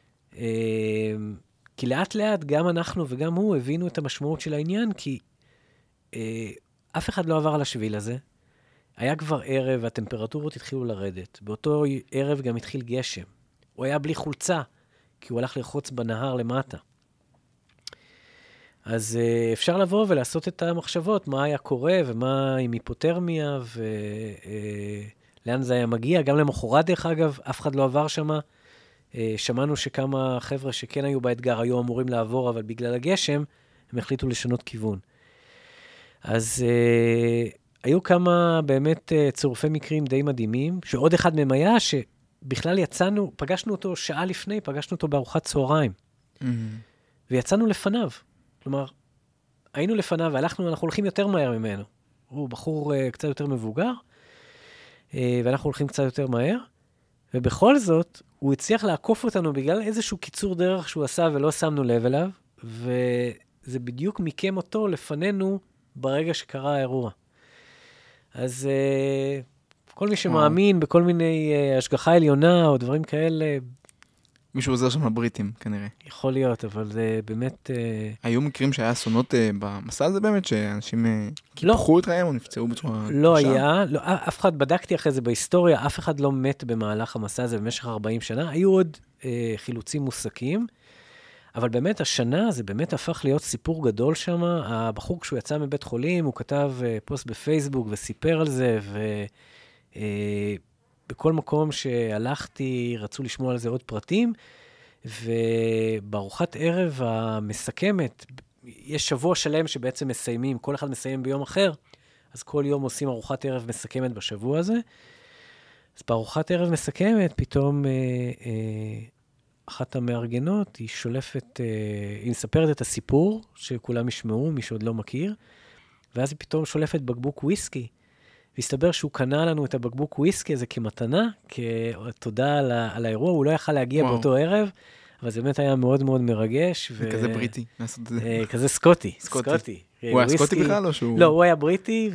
כי לאט לאט גם אנחנו וגם הוא הבינו את המשמעות של העניין, כי אף אחד לא עבר על השביל הזה. היה כבר ערב, והטמפרטורות התחילו לרדת. באותו ערב גם התחיל גשם. הוא היה בלי חולצה, כי הוא הלך לרחוץ בנהר למטה. אז אפשר לבוא ולעשות את המחשבות, מה היה קורה, ומה עם היפותרמיה, ולאן זה היה מגיע. גם למחרת, דרך אגב, אף אחד לא עבר שמה. שמענו שכמה חבר'ה שכן היו באתגר, היו אמורים לעבור, אבל בגלל הגשם, הם החליטו לשנות כיוון. אז היו כמה באמת צירופי מקרים די מדהימים, שעוד אחד מהם היה שבכלל יצאנו, פגשנו אותו שעה לפני, פגשנו אותו בארוחת צהריים. ויצאנו לפניו. כלומר, היינו לפניו והלכנו, אנחנו הולכים יותר מהר ממנו. הוא בחור קצת יותר מבוגר, ואנחנו הולכים קצת יותר מהר, ובכל זאת, הוא הצליח לעקוף אותנו בגלל איזשהו קיצור דרך שהוא עשה ולא שמנו לב אליו, וזה בדיוק מיקם אותו לפנינו ברגע שקרה האירוע. אז כל מי שמאמין בכל מיני השגחה עליונה או דברים כאלה,
מישהו עוזר שם לבריטים, כנראה.
יכול להיות, אבל זה באמת...
היו מקרים שהיה אסונות במסע הזה באמת, שאנשים קיפחו את חייהם או נפצעו בצורה...
לא היה, אף אחד, בדקתי אחרי זה בהיסטוריה, אף אחד לא מת במהלך המסע הזה במשך 40 שנה. היו עוד חילוצים מוסקים, אבל באמת השנה זה באמת הפך להיות סיפור גדול שם. הבחור כשהוא יצא מבית חולים, הוא כתב פוסט בפייסבוק וסיפר על זה, בכל מקום שהלכתי, רצו לשמוע על זה עוד פרטים, ובארוחת ערב המסכמת, יש שבוע שלם שבעצם מסיימים, כל אחד מסיים ביום אחר, אז כל יום עושים ארוחת ערב מסכמת בשבוע הזה. אז בארוחת ערב מסכמת, פתאום אחת המארגנות, היא שולפת, היא מספרת את הסיפור, שכולם ישמעו, מי שעוד לא מכיר, ואז היא פתאום שולפת בקבוק וויסקי, והסתבר שהוא קנה לנו את הבקבוק וויסקי הזה כמתנה, כתודה על האירוע, הוא לא יכל להגיע באותו ערב, אבל זה באמת היה מאוד מאוד מרגש.
זה כזה בריטי, לעשות את זה.
כזה סקוטי.
הוא היה סקוטי בכלל או שהוא...
לא, הוא היה בריטי,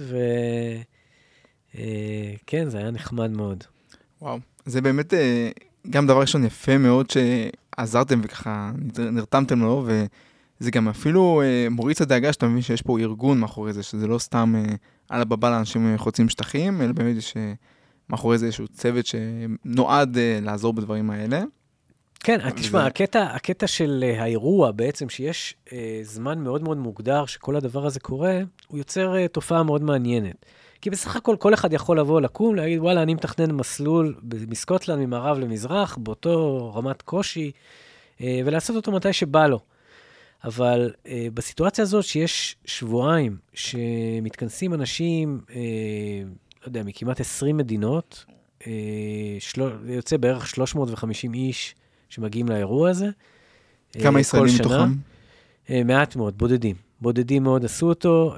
וכן, זה היה נחמד מאוד.
וואו, זה באמת גם דבר ראשון יפה מאוד שעזרתם וככה נרתמתם לו, וזה גם אפילו מוריץ הדאגה שאתה מבין שיש פה ארגון מאחורי זה, שזה לא סתם... על הבבא לאנשים חוצים שטחים, אלא באמת יש מאחורי זה איזשהו צוות שנועד לעזור בדברים האלה.
כן, תשמע, הקטע של האירוע בעצם, שיש זמן מאוד מאוד מוגדר שכל הדבר הזה קורה, הוא יוצר תופעה מאוד מעניינת. כי בסך הכל כל אחד יכול לבוא לקום, להגיד, וואלה, אני מתכנן מסלול מסקוטלנד, ממערב למזרח, באותו רמת קושי, ולעשות אותו מתי שבא לו. אבל בסיטואציה הזאת שיש שבועיים שמתכנסים אנשים, לא יודע, מכמעט 20 מדינות, יוצא בערך 350 איש שמגיעים לאירוע הזה.
כמה ישראלים מתוכם?
מעט מאוד, בודדים מאוד עשו אותו.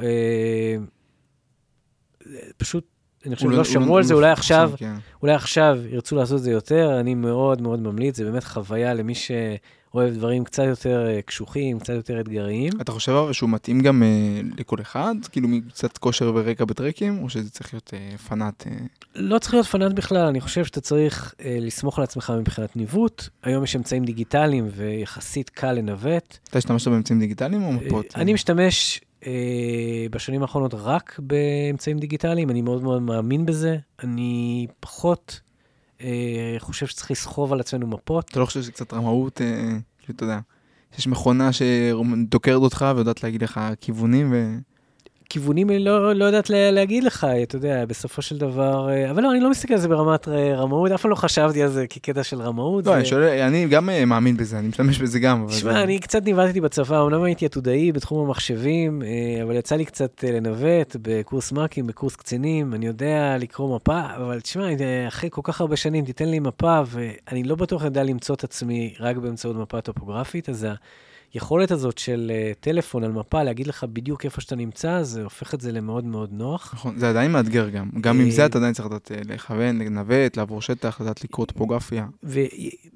פשוט, אני חושב, לא שמעו על זה, אולי עכשיו ירצו לעשות זה יותר, אני מאוד מאוד ממליץ, זה באמת חוויה למי אוהב דברים קצת יותר קשוחים, קצת יותר אתגריים.
אתה חושב שהוא מתאים גם לכל אחד? כאילו קצת כושר ורקע בטרקים, או שזה צריך להיות פנאט?
לא צריך להיות פנאט בכלל, אני חושב שאתה צריך לסמוך על עצמך מבחינת ניווט. היום יש אמצעים דיגיטליים ויחסית קל לנווט.
אתה השתמשת באמצעים דיגיטליים או מפות?
אני משתמש בשנים האחרונות רק באמצעים דיגיטליים, אני מאוד מאוד מאמין בזה. אני פחות... חושב שצריך לסחוב על עצמנו מפות.
אתה לא חושב שזה קצת רמאות, אתה יודע, יש מכונה שדוקרת אותך ויודעת להגיד לך כיוונים
כיוונים לא יודעת להגיד לך, אתה יודע, בסופו של דבר, אבל לא, אני לא מסתכל על זה ברמת רמאות, אף פעם לא חשבתי על זה כקטע של רמאות.
לא, אני גם מאמין בזה, אני משתמש בזה גם.
תשמע, אני קצת ניווטתי בצבא, אומנם הייתי עתודאי בתחום המחשבים, אבל יצא לי קצת לנווט בקורס מ"כים, בקורס קצינים, אני יודע לקרוא מפה, אבל תשמע, אחרי כל כך הרבה שנים תיתן לי מפה, ואני לא בטוח יודע למצוא את עצמי רק באמצעות מפה טופוגרפית, אז היכולת הזאת של טלפון על מפה, להגיד לך בדיוק איפה שאתה נמצא, זה הופך את זה למאוד מאוד נוח.
נכון, זה עדיין מאתגר גם. גם עם זה אתה עדיין צריך לדעת לכוון, לנווט, לעבור שטח, לדעת לקרוא טופוגרפיה.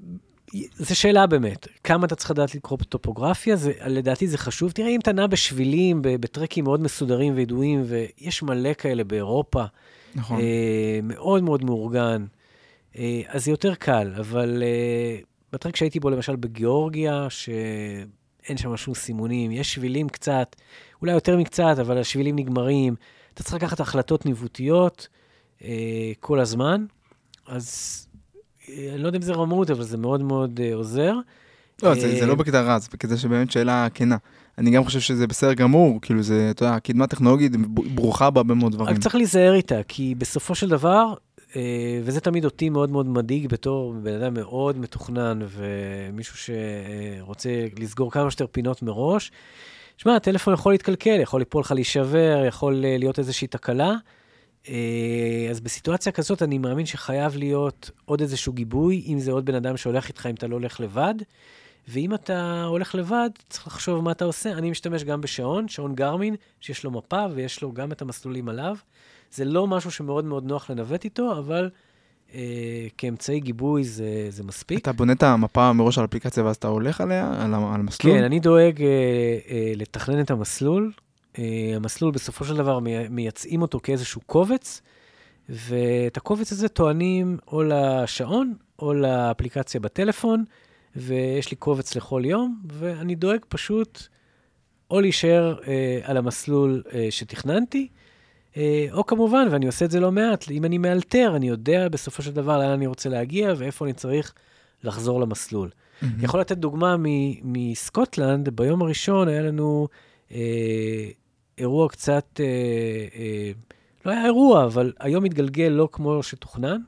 זו שאלה באמת, כמה אתה צריך לדעת לקרוא טופוגרפיה, לדעתי זה חשוב. תראה, אם אתה נע בשבילים, בטרקים מאוד מסודרים וידועים, ויש מלא כאלה באירופה,
נכון.
מאוד מאוד מאורגן, אז זה יותר קל, אבל בטרק שהייתי בו למשל בגיאורגיה, שאין שם שום סימונים, יש שבילים קצת, אולי יותר מקצת, אבל השבילים נגמרים, אתה צריך לקחת החלטות ניווטיות כל הזמן, אז אני לא יודע אם זה רמות, אבל זה מאוד מאוד עוזר.
לא, זה לא בקטע רע, זה בקטע שבאמת שאלה כנה. אני גם חושב שזה בסדר גמור, כאילו זה, אתה יודע, קדמה טכנולוגית ברוכה בהרבה מאוד דברים.
רק צריך להיזהר איתה, כי בסופו של דבר, וזה תמיד אותי מאוד מאוד מדאיג בתור בן אדם מאוד מתוכנן, ומישהו שרוצה לסגור כמה שיותר פינות מראש. שמע, הטלפון יכול להתקלקל, יכול ליפול לך להישבר, יכול להיות איזושהי תקלה. אז בסיטואציה כזאת אני מאמין שחייב להיות עוד איזשהו גיבוי, אם זה עוד בן אדם שהולך איתך, אם אתה לא הולך לבד. ואם אתה הולך לבד, צריך לחשוב מה אתה עושה. אני משתמש גם בשעון, שעון גרמין, שיש לו מפה ויש לו גם את המסלולים עליו. זה לא משהו שמאוד מאוד נוח לנווט איתו, אבל כאמצעי גיבוי זה מספיק.
אתה בונה את המפה מראש על אפליקציה ואז אתה הולך עליה, על המסלול?
כן, אני דואג לתכנן את המסלול. המסלול בסופו של דבר מייצאים אותו כאיזשהו קובץ, ואת הקובץ הזה טוענים או לשעון או לאפליקציה בטלפון, ויש לי קובץ לכל יום, ואני דואג פשוט או להישאר על המסלול שתכננתי, או כמובן, ואני עושה את זה לא מעט, אם אני מאלתר, אני יודע בסופו של דבר לאן אני רוצה להגיע, ואיפה אני צריך לחזור למסלול. יכול לתת דוגמה מסקוטלנד, ביום הראשון היה לנו אירוע קצת, לא היה אירוע, אבל היום התגלגל לא כמו שתוכנן,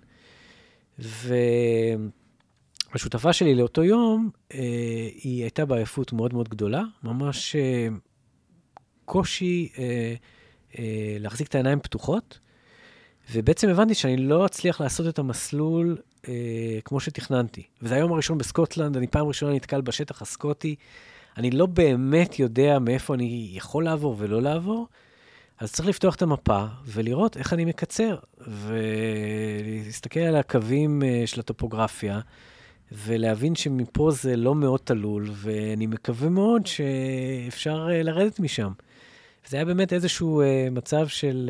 והשותפה שלי לאותו יום, היא הייתה בעייפות מאוד מאוד גדולה, ממש קושי להחזיק את העיניים פתוחות, ובעצם הבנתי שאני לא אצליח לעשות את המסלול כמו שתכננתי. וזה היום הראשון בסקוטלנד, אני פעם ראשונה נתקל בשטח הסקוטי, אני לא באמת יודע מאיפה אני יכול לעבור ולא לעבור, אז צריך לפתוח את המפה ולראות איך אני מקצר, ולהסתכל על הקווים של הטופוגרפיה, ולהבין שמפה זה לא מאוד תלול, ואני מקווה מאוד שאפשר לרדת משם. זה היה באמת איזשהו מצב של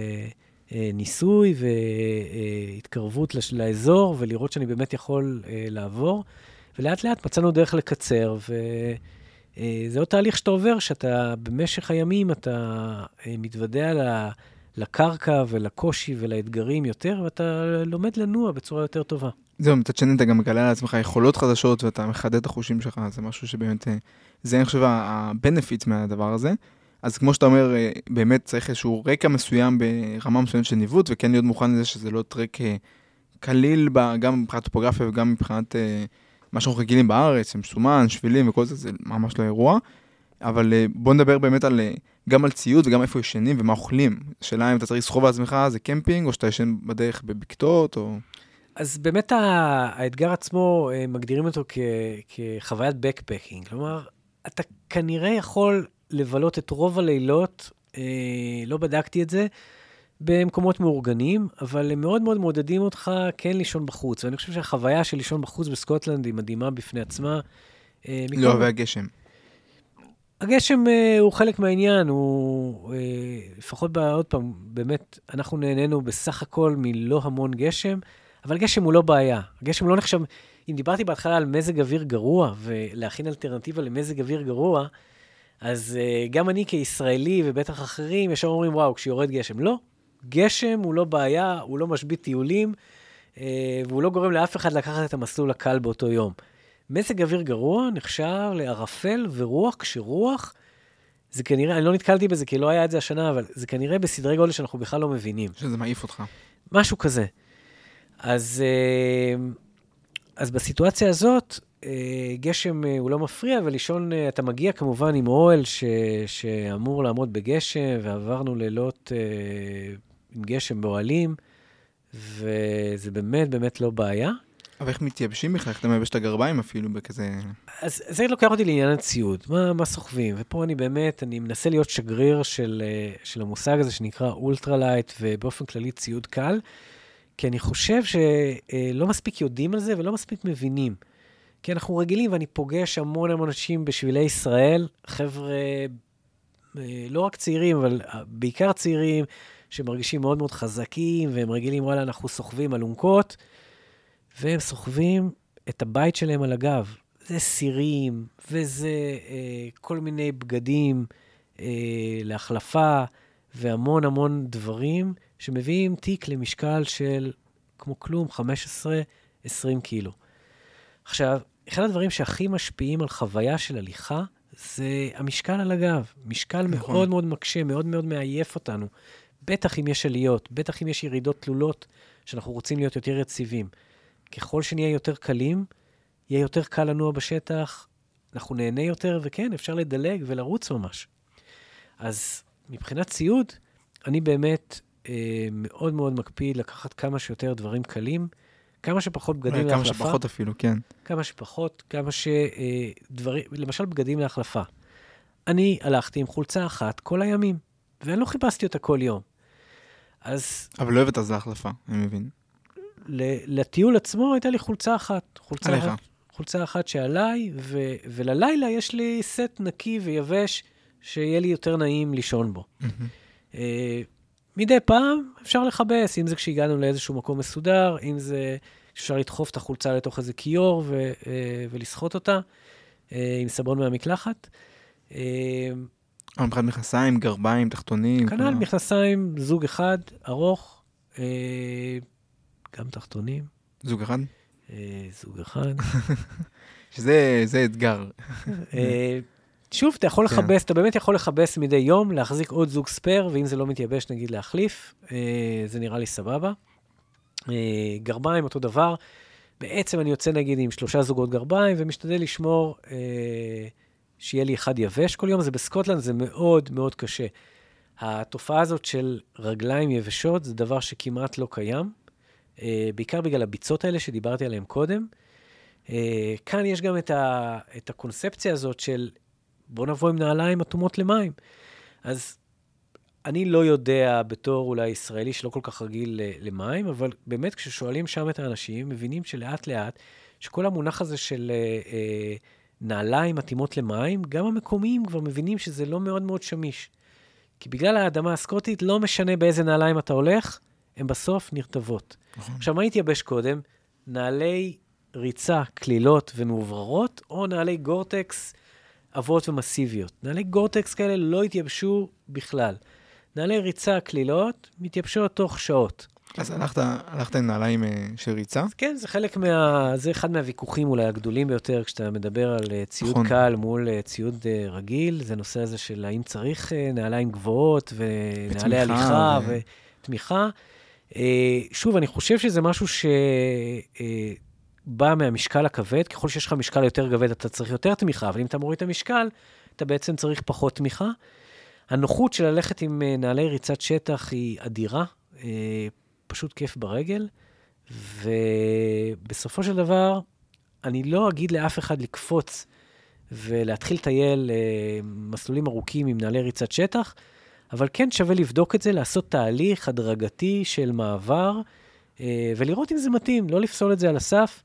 ניסוי והתקרבות לאזור, ולראות שאני באמת יכול לעבור, ולאט לאט מצאנו דרך לקצר, וזה עוד תהליך שאתה עובר, שאתה במשך הימים אתה מתוודע לקרקע ולקושי ולאתגרים יותר, ואתה לומד לנוע בצורה יותר טובה.
זהו, מצד שני אתה גם מגלה על עצמך יכולות חדשות, ואתה מחדד את החושים שלך, זה משהו שבאמת, זה אני חושב הבנפיט מהדבר הזה. אז כמו שאתה אומר, באמת צריך איזשהו רקע מסוים ברמה מסוימת של ניווט, וכן להיות מוכן לזה שזה לא טרק קליל, גם מבחינת טופוגרפיה וגם מבחינת מה שאנחנו רגילים בארץ, מסומן, שבילים וכל זה, זה ממש לא אירוע. אבל בוא נדבר באמת גם על ציוד וגם איפה ישנים ומה אוכלים. השאלה אם אתה צריך לסחוב לעצמך, זה קמפינג, או שאתה ישן בדרך בבקתות, או...
אז באמת האתגר עצמו, מגדירים אותו כחוויית בקפקינג. כלומר, אתה כנראה יכול לבלות את רוב הלילות, לא בדקתי את זה, במקומות מאורגנים, אבל הם מאוד מאוד מעודדים אותך כן לישון בחוץ. ואני חושב שהחוויה של לישון בחוץ בסקוטלנד היא מדהימה בפני עצמה.
לא, והגשם.
הגשם הוא חלק מהעניין, הוא לפחות עוד פעם, באמת, אנחנו נהנינו בסך הכל מלא המון גשם, אבל גשם הוא לא בעיה. הגשם לא נחשב, אם דיברתי בהתחלה על מזג אוויר גרוע, ולהכין אלטרנטיבה למזג אוויר גרוע, אז גם אני כישראלי ובטח אחרים, ישר אומרים, וואו, כשיורד גשם. לא, גשם הוא לא בעיה, הוא לא משבית טיולים, והוא לא גורם לאף אחד לקחת את המסלול הקל באותו יום. מזג אוויר גרוע נחשב לערפל ורוח, כשרוח, זה כנראה, אני לא נתקלתי בזה, כי לא היה את זה השנה, אבל זה כנראה בסדרי גודל שאנחנו בכלל לא מבינים.
שזה מעיף אותך.
משהו כזה. אז בסיטואציה הזאת, גשם הוא לא מפריע, ולישון אתה מגיע כמובן עם אוהל שאמור לעמוד בגשם, ועברנו לילות עם גשם באוהלים, וזה באמת באמת לא בעיה.
אבל איך מתייבשים בכלל? איך אתה מייבש את הגרביים אפילו בכזה...
אז זה לוקח אותי לעניין הציוד. מה סוחבים? ופה אני מנסה להיות שגריר של המושג הזה שנקרא אולטרלייט, ובאופן כללי ציוד קל, כי אני חושב שלא מספיק יודעים על זה ולא מספיק מבינים. כי אנחנו רגילים, ואני פוגש המון אנשים בשבילי ישראל, חבר'ה, לא רק צעירים, אבל בעיקר צעירים, שמרגישים מאוד מאוד חזקים, והם רגילים, וואלה, אנחנו סוחבים אלונקות, והם סוחבים את הבית שלהם על הגב. זה סירים, וזה כל מיני בגדים להחלפה, והמון המון דברים, שמביאים תיק למשקל של, כמו כלום, 15-20 קילו. עכשיו, אחד הדברים שהכי משפיעים על חוויה של הליכה, זה המשקל על הגב. משקל מאוד מאוד מקשה, מאוד מאוד מעייף אותנו. בטח אם יש עליות, בטח אם יש ירידות תלולות, שאנחנו רוצים להיות יותר יציבים. ככל שנהיה יותר קלים, יהיה יותר קל לנוע בשטח, אנחנו נהנה יותר, וכן, אפשר לדלג ולרוץ ממש. אז מבחינת ציוד, אני באמת מאוד מאוד מקפיד לקחת כמה שיותר דברים קלים, כמה שפחות בגדים להחלפה.
כמה שפחות אפילו, כן.
כמה שפחות, כמה שדברים, למשל בגדים להחלפה. אני הלכתי עם חולצה אחת כל הימים, ואני לא חיפשתי אותה כל יום. אז...
אבל לא אוהבת אז להחלפה, אני מבין.
לטיול עצמו הייתה לי חולצה אחת. חולצה אחת שעליי, וללילה יש לי סט נקי ויבש, שיהיה לי יותר נעים לישון בו. מדי פעם אפשר לחבס, אם זה כשהגענו לאיזשהו מקום מסודר, אם זה אפשר לדחוף את החולצה לתוך איזה קיור ולסחוט אותה, עם סבון מהמקלחת.
מבחינת מכנסיים, גרביים, תחתונים.
כנ"ל מכנסיים, זוג אחד, ארוך, גם תחתונים.
זוג אחד?
זוג אחד.
שזה אתגר.
שוב, אתה יכול לחבס, אתה באמת יכול לחבס מדי יום, להחזיק עוד זוג ספר, ואם זה לא מתייבש, נגיד להחליף, זה נראה לי סבבה. גרביים, אותו דבר. בעצם אני יוצא, נגיד, עם 3 זוגות גרביים, ומשתדל לשמור שיהיה לי אחד יבש כל יום. זה בסקוטלנד, זה מאוד מאוד קשה. התופעה הזאת של רגליים יבשות, זה דבר שכמעט לא קיים, בעיקר בגלל הביצות האלה שדיברתי עליהן קודם. כאן יש גם את הקונספציה הזאת של בוא נבוא עם נעליים אטומות למים. אז אני לא יודע בתור אולי ישראלי שלא כל כך רגיל למים, אבל באמת כששואלים שם את האנשים, מבינים שלאט לאט, שכל המונח הזה של נעליים מתאימות למים, גם המקומיים כבר מבינים שזה לא מאוד מאוד שמיש. כי בגלל האדמה הסקוטית, לא משנה באיזה נעליים אתה הולך, הן בסוף נרטבות. עכשיו, מה התייבש קודם? נעלי ריצה, כלילות ומעובררות, או נעלי גורטקס, אבות ומסיביות. נעלי גורטקס כאלה לא התייבשו בכלל. נעלי ריצה, כלילות, מתייבשות תוך שעות.
אז הלכת עם נעליים של ריצה?
כן, זה אחד מהוויכוחים אולי הגדולים ביותר, כשאתה מדבר על ציוד קל מול ציוד רגיל, זה נושא הזה של האם צריך נעליים גבוהות, ונעלי הליכה ותמיכה. שוב, אני חושב שזה משהו שבא מהמשקל הכבד, ככל שיש לך משקל יותר כבד, אתה צריך יותר תמיכה, אבל אם אתה מוריד את המשקל, אתה בעצם צריך פחות תמיכה. הנוחות של ללכת עם נעלי ריצת שטח היא אדירה, פשוט כיף ברגל, ובסופו של דבר, אני לא אגיד לאף אחד לקפוץ ולהתחיל לטייל מסלולים ארוכים עם נעלי ריצת שטח, אבל כן שווה לבדוק את זה, לעשות תהליך הדרגתי של מעבר, ולראות אם זה מתאים, לא לפסול את זה על הסף.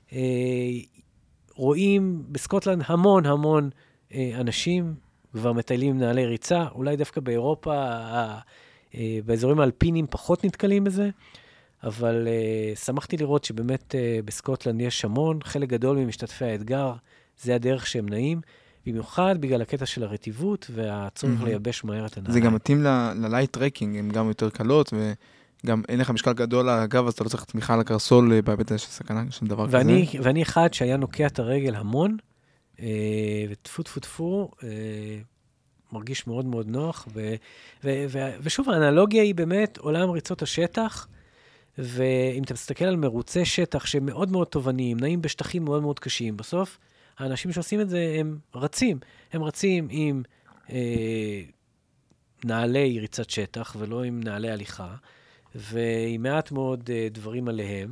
רואים בסקוטלנד המון אנשים כבר מטיילים עם נעלי ריצה, אולי דווקא באירופה, באזורים האלפינים פחות נתקלים בזה, אבל שמחתי לראות שבאמת בסקוטלנד יש המון, חלק גדול ממשתתפי האתגר, זה הדרך שהם נעים, במיוחד בגלל הקטע של הרטיבות והצורך לייבש מהר את הנעליים.
זה גם מתאים ללייט טרקינג, הן גם יותר קלות, וגם אין לך משקל גדול על הגב, אז אתה לא צריך תמיכה על הקרסול בהיבט של סכנה של דבר כזה.
ואני אחד שהיה נוקע את הרגל המון, וטפו טפו טפו, מרגיש מאוד מאוד נוח, ושוב, האנלוגיה היא באמת עולם ריצות השטח, ואם אתה מסתכל על מרוצי שטח שהם מאוד מאוד תובעניים, נעים בשטחים מאוד מאוד קשים, בסוף האנשים שעושים את זה הם רצים. הם רצים עם נעלי ריצת שטח, ולא עם נעלי הליכה, ועם מעט מאוד דברים עליהם,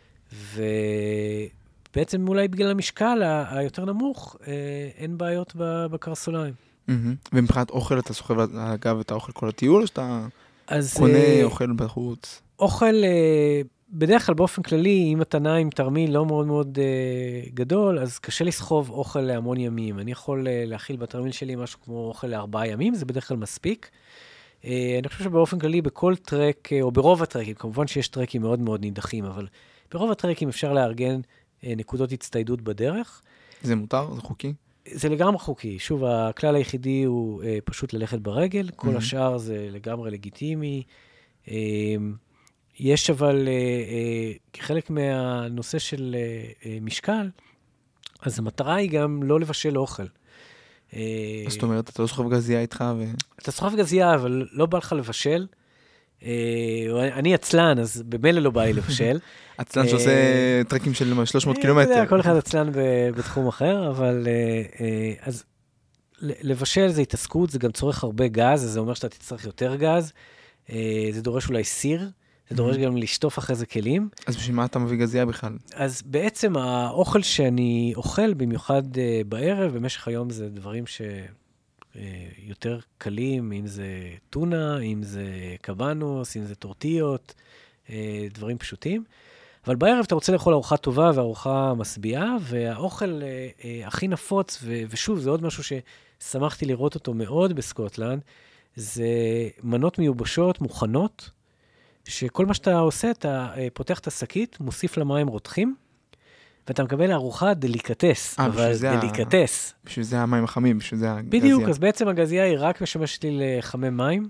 ובעצם אולי בגלל המשקל היותר נמוך, אין בעיות בקרסוליים.
ומבחינת אוכל, אתה סוחב על הגב את האוכל כל הטיול, או שאתה קונה אוכל בחוץ?
אוכל בדרך כלל באופן כללי, אם אתה נע עם תרמיל לא מאוד מאוד גדול, אז קשה לסחוב אוכל להמון ימים. אני יכול להכיל בתרמיל שלי משהו כמו אוכל ל4 ימים, זה בדרך כלל מספיק. אני חושב שבאופן כללי בכל טרק, או ברוב הטרקים, כמובן שיש טרקים מאוד מאוד נידחים, אבל ברוב הטרקים אפשר לארגן נקודות הצטיידות בדרך.
זה מותר? זה חוקי?
זה לגמרי חוקי. שוב, הכלל היחידי הוא פשוט ללכת ברגל, כל השאר זה לגמרי לגיטימי. יש אבל, כחלק מהנושא של משקל, אז המטרה היא גם לא לבשל אוכל.
זאת אומרת, אתה לא סוחב גזייה איתך
אתה סוחב גזייה, אבל לא בא לך לבשל. אני עצלן, אז במילא לא בא לי לבשל.
עצלן שעושה טרקים של 300 קילומטר.
כל אחד עצלן בתחום אחר, אבל אז לבשל זה התעסקות, זה גם צורך הרבה גז, אז זה אומר שאתה תצטרך יותר גז. זה דורש אולי סיר, זה דורש גם לשטוף אחרי זה כלים.
אז בשביל מה אתה מביא גזייה בכלל?
אז בעצם האוכל שאני אוכל, במיוחד בערב, במשך היום זה דברים שיותר קלים, אם זה טונה, אם זה קבנוס, אם זה טורטיות, דברים פשוטים. אבל בערב אתה רוצה לאכול ארוחה טובה וארוחה משביעה, והאוכל הכי נפוץ, ושוב, זה עוד משהו ששמחתי לראות אותו מאוד בסקוטלנד, זה מנות מיובשות, מוכנות, שכל מה שאתה עושה, אתה פותח את השקית, מוסיף למים רותחים, ואתה מקבל ארוחה דליקטס, אבל דליקטס.
בשביל זה המים החמים, בשביל זה הגזייה.
בדיוק, אז בעצם הגזייה היא רק משמשת לי לחמם מים,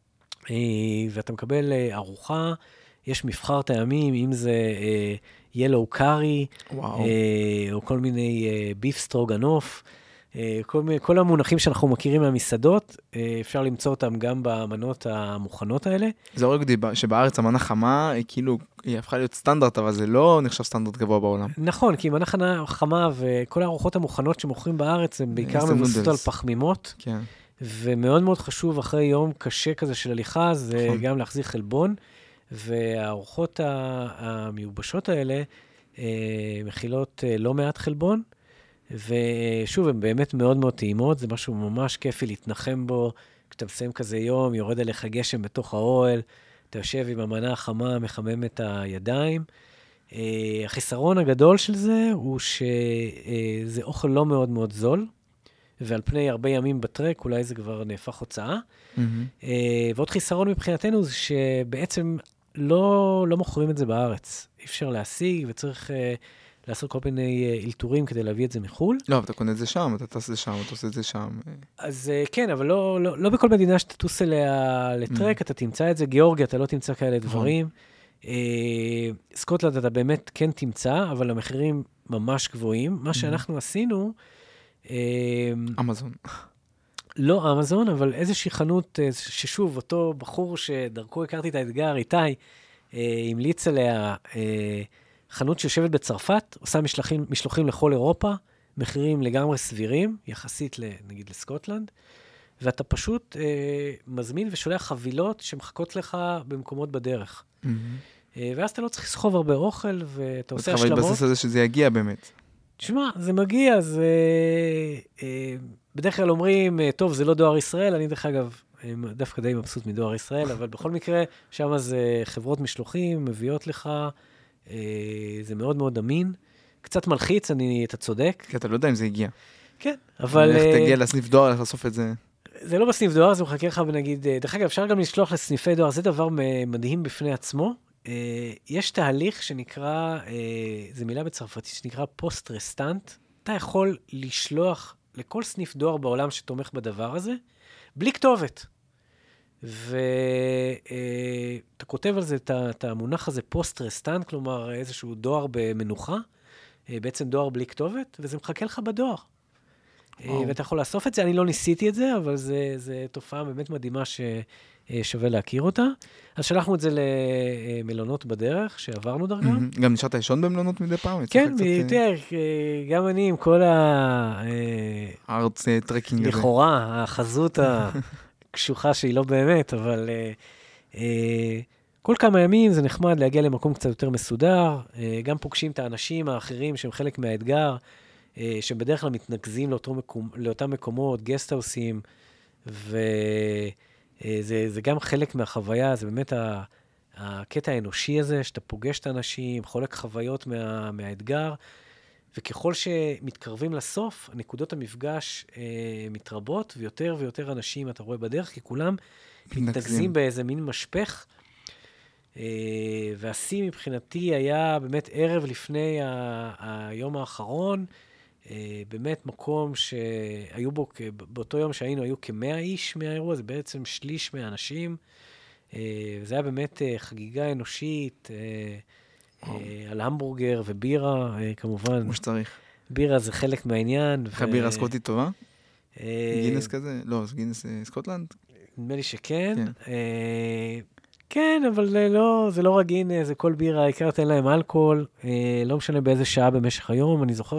ואתה מקבל ארוחה, יש מבחר טעמים, אם זה ילו קארי, או כל מיני ביף סטרוגנוף, כל המונחים שאנחנו מכירים מהמסעדות, אפשר למצוא אותם גם במנות המוכנות האלה.
זה הורג אותי שבארץ המנה חמה, היא הפכה להיות סטנדרט, אבל זה לא נחשב סטנדרט גבוה בעולם.
נכון, כי מנה חמה וכל הארוחות המוכנות שמוכרים בארץ, הן בעיקר מבוססות על פחמימות,
כן.
ומאוד מאוד חשוב אחרי יום קשה כזה של הליכה, זה גם להחזיר חלבון, והארוחות המיובשות האלה מכילות לא מעט חלבון, ושוב, הן באמת מאוד מאוד טעימות, זה משהו ממש כיפי להתנחם בו, כשאתה מסיים כזה יום, יורד עליך גשם בתוך האוהל, אתה יושב עם המנה החמה, מחמם את הידיים. החיסרון הגדול של זה הוא שזה אוכל לא מאוד מאוד זול, ועל פני הרבה ימים בטרק, אולי זה כבר נהפך הוצאה. ועוד חיסרון מבחינתנו זה שבעצם לא מוכרים את זה בארץ. אי אפשר להשיג וצריך לעשות כל מיני אלתורים כדי להביא את זה מחול.
לא, אבל אתה קונה את זה שם, אתה טס לשם, אתה עושה את זה שם.
אז כן, אבל לא בכל מדינה שתטוס אליה לטרק, אתה תמצא את זה. גיאורגיה, אתה לא תמצא כאלה דברים. סקוטלנד אתה באמת כן תמצא, אבל המחירים ממש גבוהים. מה שאנחנו עשינו...
אמזון.
לא אמזון, אבל איזושהי חנות ששוב, אותו בחור שדרכו הכרתי את האתגר, איתי, המליץ עליה חנות שיושבת בצרפת, עושה משלוחים לכל אירופה, מחירים לגמרי סבירים, יחסית נגיד לסקוטלנד, ואתה פשוט מזמין ושולח חבילות שמחכות לך במקומות בדרך. ואז אתה לא צריך לסחוב הרבה אוכל, ואתה עושה השלמות.
אבל התבסס על זה שזה יגיע באמת.
תשמע, זה מגיע, זה... בדרך כלל אומרים, טוב, זה לא דואר ישראל, אני דרך אגב, דווקא די מבסוט מדואר ישראל, אבל בכל מקרה, שם זה חברות משלוחים, מביאות לך, זה מאוד מאוד אמין. קצת מלחיץ, אתה צודק.
כי אתה לא יודע אם זה הגיע.
כן, אבל...
איך תגיע לסניף דואר, איך לסוף את זה? זה
לא בסניף דואר, זה מחכה לך ונגיד, דרך אגב, אפשר גם לשלוח לסניפי דואר, זה דבר מדהים בפני עצמו. יש תהליך שנקרא, זו מילה בצרפתית שנקרא פוסט-רסטנט. אתה יכול לשלוח לכל סניף דואר בעולם שתומך בדבר הזה, בלי כתובת. ואתה כותב על זה את המונח הזה פוסט-רסטנט, כלומר איזשהו דואר במנוחה, בעצם דואר בלי כתובת, וזה מחכה לך בדואר. ואתה יכול לאסוף את זה, אני לא ניסיתי את זה, אבל זו תופעה באמת מדהימה ששווה להכיר אותה. אז שלחנו את זה למלונות בדרך, שעברנו דרכם.
גם נשארת לישון במלונות מדי פעם?
כן, יותר, גם אני עם כל
הארץ טרקינג הזה.
לכאורה, החזות הקשוחה שהיא לא באמת, אבל כל כמה ימים זה נחמד להגיע למקום קצת יותר מסודר, גם פוגשים את האנשים האחרים שהם חלק מהאתגר, שבדרך כלל מתנקזים לאותם מקומות, גסטהאוסים, וזה גם חלק מהחוויה, זה באמת הקטע האנושי הזה, שאתה פוגש את האנשים, חולק חוויות מהאתגר, וככל שמתקרבים לסוף, נקודות המפגש מתרבות, ויותר ויותר אנשים אתה רואה בדרך, כי כולם מתנגזים באיזה מין משפך, והשיא מבחינתי היה באמת ערב לפני היום האחרון, באמת מקום שהיו בו, באותו יום שהיינו, היו כ100 איש מהאירוע, זה בעצם שליש מהאנשים, וזה היה באמת חגיגה אנושית, על המבורגר ובירה, כמובן.
כמו שצריך.
בירה זה חלק מהעניין.
איך בירה סקוטית טובה? גינס כזה? לא, זה גינס סקוטלנד?
נדמה לי שכן. כן, אבל לא, זה לא רק גינס, זה כל בירה, העיקר תן להם אלכוהול, לא משנה באיזה שעה במשך היום. אני זוכר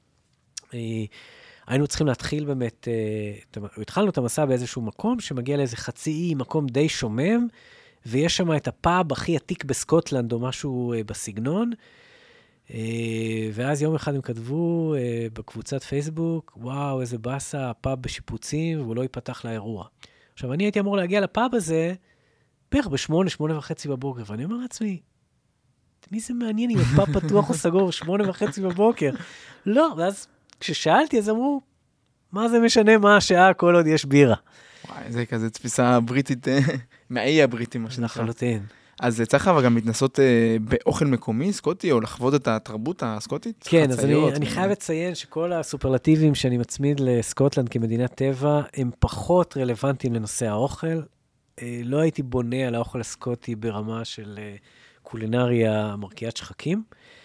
שהיינו צריכים להתחיל באמת, התחלנו את המסע באיזשהו מקום, שמגיע לאיזה חצי אי, מקום די שומם, ויש שם את הפאב הכי עתיק בסקוטלנד, או משהו בסגנון, ואז יום אחד הם כתבו בקבוצת פייסבוק, וואו, איזה בסה, הפאב בשיפוצים, והוא לא ייפתח לאירוע. עכשיו, אני הייתי אמור להגיע לפאב הזה, בערך ב8:30 בבוקר, ואני אומר לעצמי, מי זה מעניין אם הפאב פתוח או סגור ב8:30 בבוקר? לא, ואז כששאלתי, אז אמרו, מה זה משנה מה השעה כל עוד יש בירה?
וואי, זה כזה תפיסה בריטית, מהאי הבריטי, מה שנקרא.
לחלוטין.
אז צריך אבל גם להתנסות באוכל מקומי, סקוטי, או לחוות את התרבות הסקוטית?
כן, אז אני חייב לציין שכל הסופרלטיבים שאני מצמיד לסקוטלנד כמדינת טבע, הם פחות רלוונטיים לנושא האוכל. לא הייתי בונה על האוכל הסקוטי ברמה של קולינריה מרקיעת שחקים.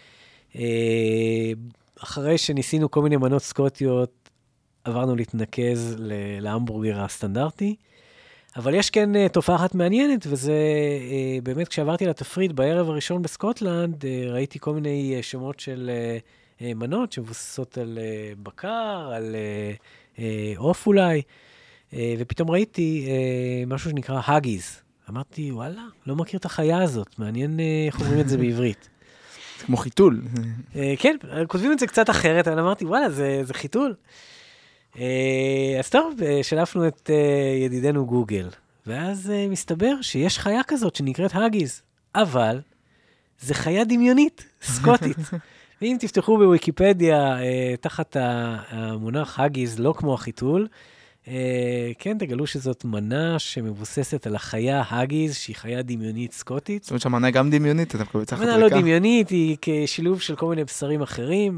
אחרי שניסינו כל מיני מנות סקוטיות, עברנו להתנקז להמבורגר הסטנדרטי. אבל יש כן תופעה אחת מעניינת, וזה באמת כשעברתי לתפריט בערב הראשון בסקוטלנד, ראיתי כל מיני שמות של מנות שמבוססות על בקר, על עוף אולי, ופתאום ראיתי משהו שנקרא האגיז. אמרתי, וואלה, לא מכיר את החיה הזאת, מעניין איך אומרים את זה בעברית.
זה כמו חיתול.
כן, כותבים את זה קצת אחרת, אבל אמרתי, וואלה, זה חיתול. אז טוב, שלפנו את ידידנו גוגל, ואז מסתבר שיש חיה כזאת שנקראת האגיז, אבל זה חיה דמיונית, סקוטית. ואם תפתחו בוויקיפדיה תחת המונח האגיז, לא כמו החיתול, כן, תגלו שזאת מנה שמבוססת על החיה האגיז, שהיא חיה דמיונית סקוטית.
זאת אומרת שהמנה גם דמיונית, אתה מקבל צחת ריקה.
מנה לא דמיונית, היא כשילוב של כל מיני בשרים אחרים,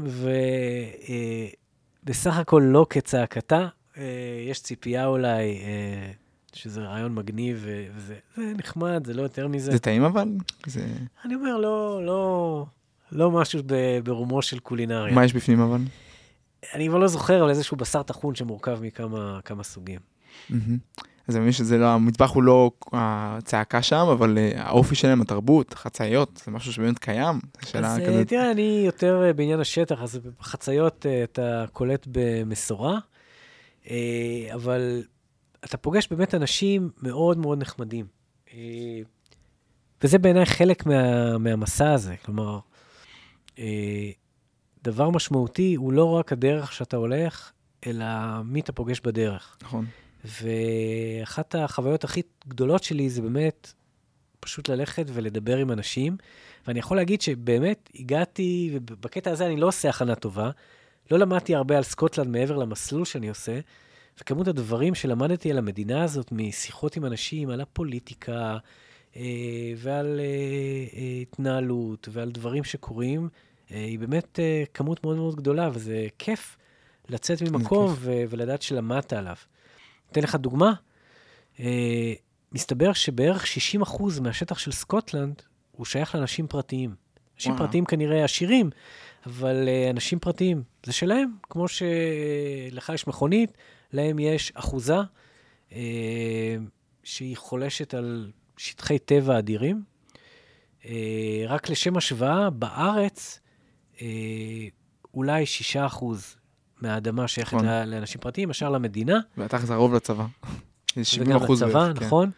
בסך הכל לא כצעקתה, יש ציפייה אולי, שזה רעיון מגניב, וזה נחמד, זה לא יותר מזה.
זה טעים אבל?
אני אומר, לא משהו ברומו של קולינריה.
מה יש בפנים אבל?
אני כבר לא זוכר על איזשהו בשר טחון שמורכב מכמה סוגים.
אז אני מבין שזה לא, המטבח הוא לא הצעקה שם, אבל האופי שלהם, התרבות, חצאיות, זה משהו שבאמת קיים.
אז תראה, אני יותר בעניין השטח, אז בחצאיות אתה קולט במסורה, אבל אתה פוגש באמת אנשים מאוד מאוד נחמדים. וזה בעיניי חלק מהמסע הזה. כלומר, דבר משמעותי הוא לא רק הדרך שאתה הולך, אלא מי אתה פוגש בדרך.
נכון.
ואחת החוויות הכי גדולות שלי זה באמת פשוט ללכת ולדבר עם אנשים, ואני יכול להגיד שבאמת הגעתי, ובקטע הזה אני לא עושה הכנה טובה, לא למדתי הרבה על סקוטלנד מעבר למסלול שאני עושה, וכמות הדברים שלמדתי על המדינה הזאת משיחות עם אנשים, על הפוליטיקה, ועל התנהלות, ועל דברים שקורים, היא באמת כמות מאוד מאוד גדולה, וזה כיף לצאת ממקום ולדעת שלמדת עליו. אתן לך דוגמה, מסתבר שבערך 60% מהשטח של סקוטלנד הוא שייך לאנשים פרטיים. אנשים פרטיים כנראה עשירים, אבל אנשים פרטיים, זה שלהם. כמו שלך יש מכונית, להם יש אחוזה שהיא חולשת על שטחי טבע אדירים. רק לשם השוואה, בארץ אולי 6% מהאדמה שייכת לאנשים פרטיים, השאר למדינה.
ואתה זה הרוב לצבא. 70%
לצבא, נכון.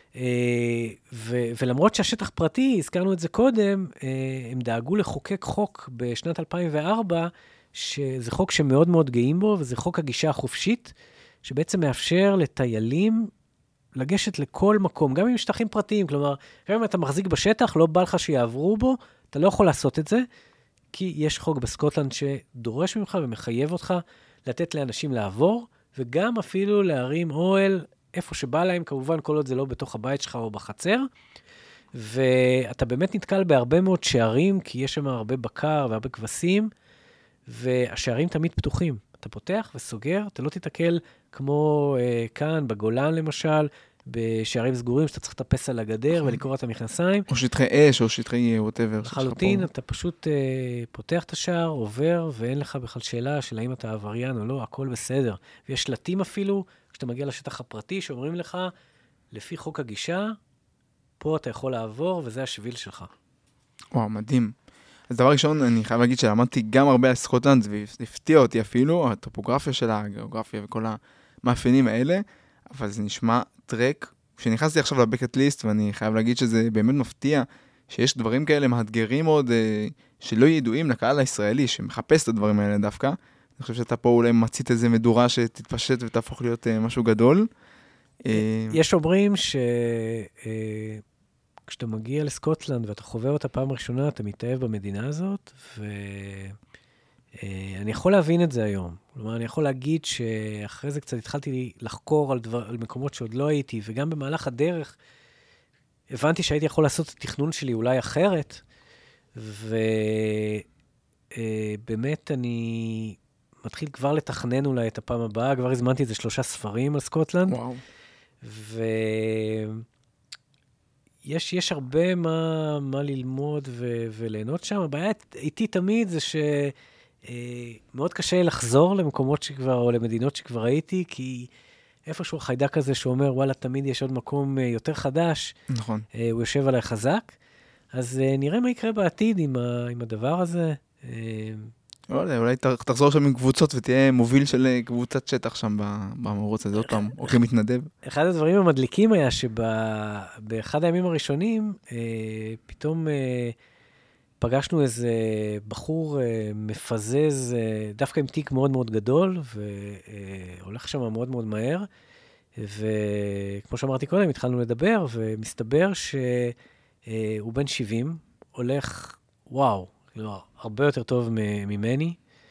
ולמרות שהשטח פרטי, הזכרנו את זה קודם, הם דאגו לחוקק חוק בשנת 2004, שזה חוק שמאוד מאוד גאים בו, וזה חוק הגישה החופשית, שבעצם מאפשר לטיילים לגשת לכל מקום, גם עם שטחים פרטיים, כלומר, גם אם אתה מחזיק בשטח, לא בא לך שיעברו בו, אתה לא יכול לעשות את זה, כי יש חוק בסקוטלנד שדורש ממך ומחייב אותך לתת לאנשים לעבור, וגם אפילו להרים אוהל איפה שבא להם, כמובן, כל עוד זה לא בתוך הבית שלך או בחצר, ואתה באמת נתקל בהרבה מאוד שערים, כי יש שם הרבה בקר והרבה כבשים, והשערים תמיד פתוחים. אתה פותח וסוגר, אתה לא תתקל כמו כאן, בגולן למשל, בשערים סגורים, שאתה צריך לטפס על הגדר ולקרוא את המכנסיים.
או שטחי אש, או שטחי whatever.
לחלוטין, אתה פשוט פותח את השער, עובר, ואין לך בכלל שאלה של האם אתה עבריין או לא, הכל בסדר. ויש שלטים אפילו, כשאתה מגיע לשטח הפרטי, שאומרים לך, לפי חוק הגישה, פה אתה יכול לעבור, וזה השביל שלך.
וואו, מדהים. אז דבר ראשון, אני חייב להגיד שלמדתי גם הרבה על סקוטלנד, והפתיע אותי אפילו, הטופוגרפיה שלה, הגיאוגרפיה וכל המאפיינים האלה, אבל זה נשמע טרק, כשנכנסתי עכשיו לבקט ליסט, ואני חייב להגיד שזה באמת מפתיע, שיש דברים כאלה מאתגרים מאוד, שלא ידועים לקהל הישראלי, שמחפש את הדברים האלה דווקא. אני חושב שאתה פה אולי מצית איזה מדורה שתתפשט ותהפוך להיות משהו גדול.
יש אומרים כשאתה מגיע לסקוטלנד ואתה חווה אותה פעם ראשונה, אתה מתאהב במדינה הזאת, ואני יכול להבין את זה היום. כלומר, אני יכול להגיד שאחרי זה קצת התחלתי לחקור על מקומות שעוד לא הייתי, וגם במהלך הדרך הבנתי שהייתי יכול לעשות את התכנון שלי אולי אחרת, ובאמת אני מתחיל כבר לתכנן אולי את הפעם הבאה, כבר הזמנתי את זה 3 ספרים על סקוטלנד,
וואו.
יש הרבה מה ללמוד וליהנות שם. הבעיה איתי תמיד זה שמאוד קשה לחזור למקומות שכבר, או למדינות שכבר הייתי, כי איפשהו חיידק כזה שאומר, וואלה, תמיד יש עוד מקום יותר חדש.
נכון.
הוא יושב עליי חזק. אז נראה מה יקרה בעתיד עם הדבר הזה.
אולי תחזור שם עם קבוצות ותהיה מוביל של קבוצת שטח שם במרוץ הזה, עוד פעם, או כמתנדב.
אחד הדברים המדליקים היה שבאחד הימים הראשונים, פתאום פגשנו איזה בחור מפזז, דווקא עם תיק מאוד מאוד גדול, והולך שם מאוד מאוד מהר, וכמו שאמרתי קודם, התחלנו לדבר, ומסתבר שהוא בן 70, הולך, וואו, הרבה יותר טוב ממני,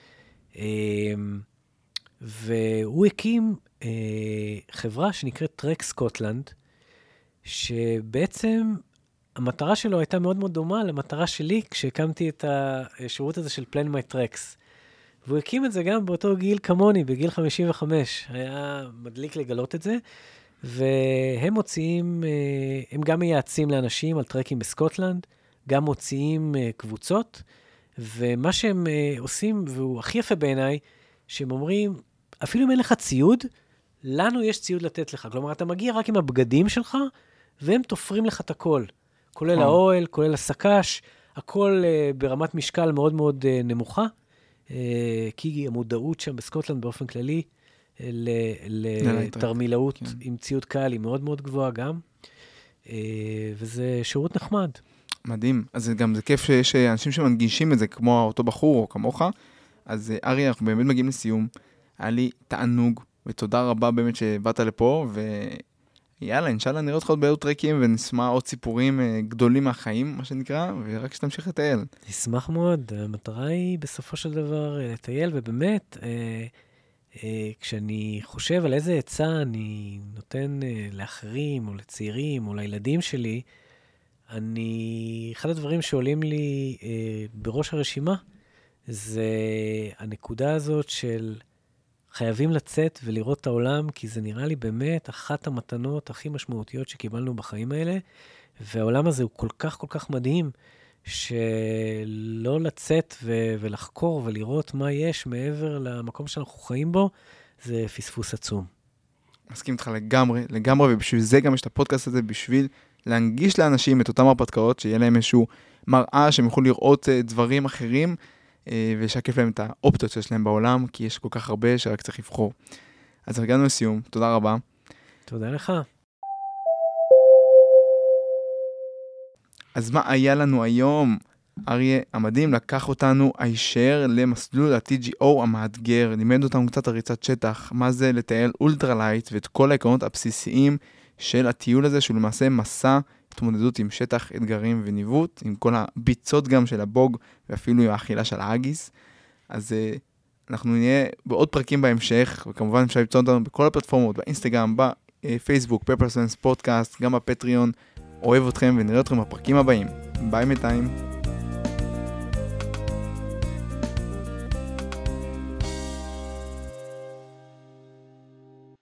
והוא הקים חברה שנקראת טרק סקוטלנד, שבעצם המטרה שלו הייתה מאוד מאוד דומה למטרה שלי, כשהקמתי את השירות הזה של Plan My Tracks. והוא הקים את זה גם באותו גיל כמוני, בגיל 55. היה מדליק לגלות את זה, והם מוציאים, הם גם מייעצים לאנשים על טרקים בסקוטלנד, גם מוציאים קבוצות, ומה שהם עושים, והוא הכי יפה בעיניי, שהם אומרים, אפילו אם אין לך ציוד, לנו יש ציוד לתת לך. כלומר, אתה מגיע רק עם הבגדים שלך, והם תופרים לך את הכל. כולל האוהל, כולל הסקש, הכל ברמת משקל מאוד מאוד נמוכה, כי המודעות שם בסקוטלנד באופן כללי, לתרמילאות עם ציוד קל היא מאוד מאוד גבוהה גם, וזה שירות נחמד.
מדהים. אז גם זה כיף שיש אנשים שמנגישים את זה, כמו אותו בחור או כמוך. אז ארי, אנחנו באמת מגיעים לסיום. היה לי תענוג, ותודה רבה באמת שבאת לפה, ויאללה, אינשאללה נראה אותך עוד בעוד טרקים, ונשמע עוד סיפורים גדולים מהחיים, מה שנקרא, ורק שתמשיך לטייל.
נשמח מאוד. המטרה היא בסופו של דבר לטייל, ובאמת, כשאני חושב על איזה עצה אני נותן לאחרים, או לצעירים, או לילדים שלי, אחד הדברים שעולים לי בראש הרשימה, זה הנקודה הזאת של חייבים לצאת ולראות את העולם, כי זה נראה לי באמת אחת המתנות הכי משמעותיות שקיבלנו בחיים האלה, והעולם הזה הוא כל כך כל כך מדהים, שלא לצאת ולחקור ולראות מה יש מעבר למקום שאנחנו חיים בו, זה פספוס עצום.
מסכים איתך לגמרי, ובשביל זה גם יש את הפודקאסט הזה, בשביל להנגיש לאנשים את אותם הרפתקאות, שיהיה להם איזשהו מראה שהם יוכלו לראות דברים אחרים, וישקף להם את האופציות שיש להם בעולם, כי יש כל כך הרבה שרק צריך לבחור. אז הגענו לסיום, תודה רבה.
תודה לך.
אז מה היה לנו היום? אריה המדהים לקח אותנו הישר למסלול ה-TGO המאתגר, לימד אותנו קצת הריצת שטח, מה זה לטייל אולטרה לייט, ואת כל העקרונות הבסיסיים של הטיול הזה, שהוא למעשה מסע התמודדות עם שטח, אתגרים וניווט, עם כל הביצות גם של הבוג, ואפילו עם האכילה של האגיס. אז אנחנו נהיה בעוד פרקים בהמשך, וכמובן אפשר למצוא אותנו בכל הפלטפורמות, באינסטגרם, בפייסבוק, פפרסנס פודקאסט, גם בפטריון. אוהב אתכם ונראה אתכם בפרקים הבאים. ביי מתיים.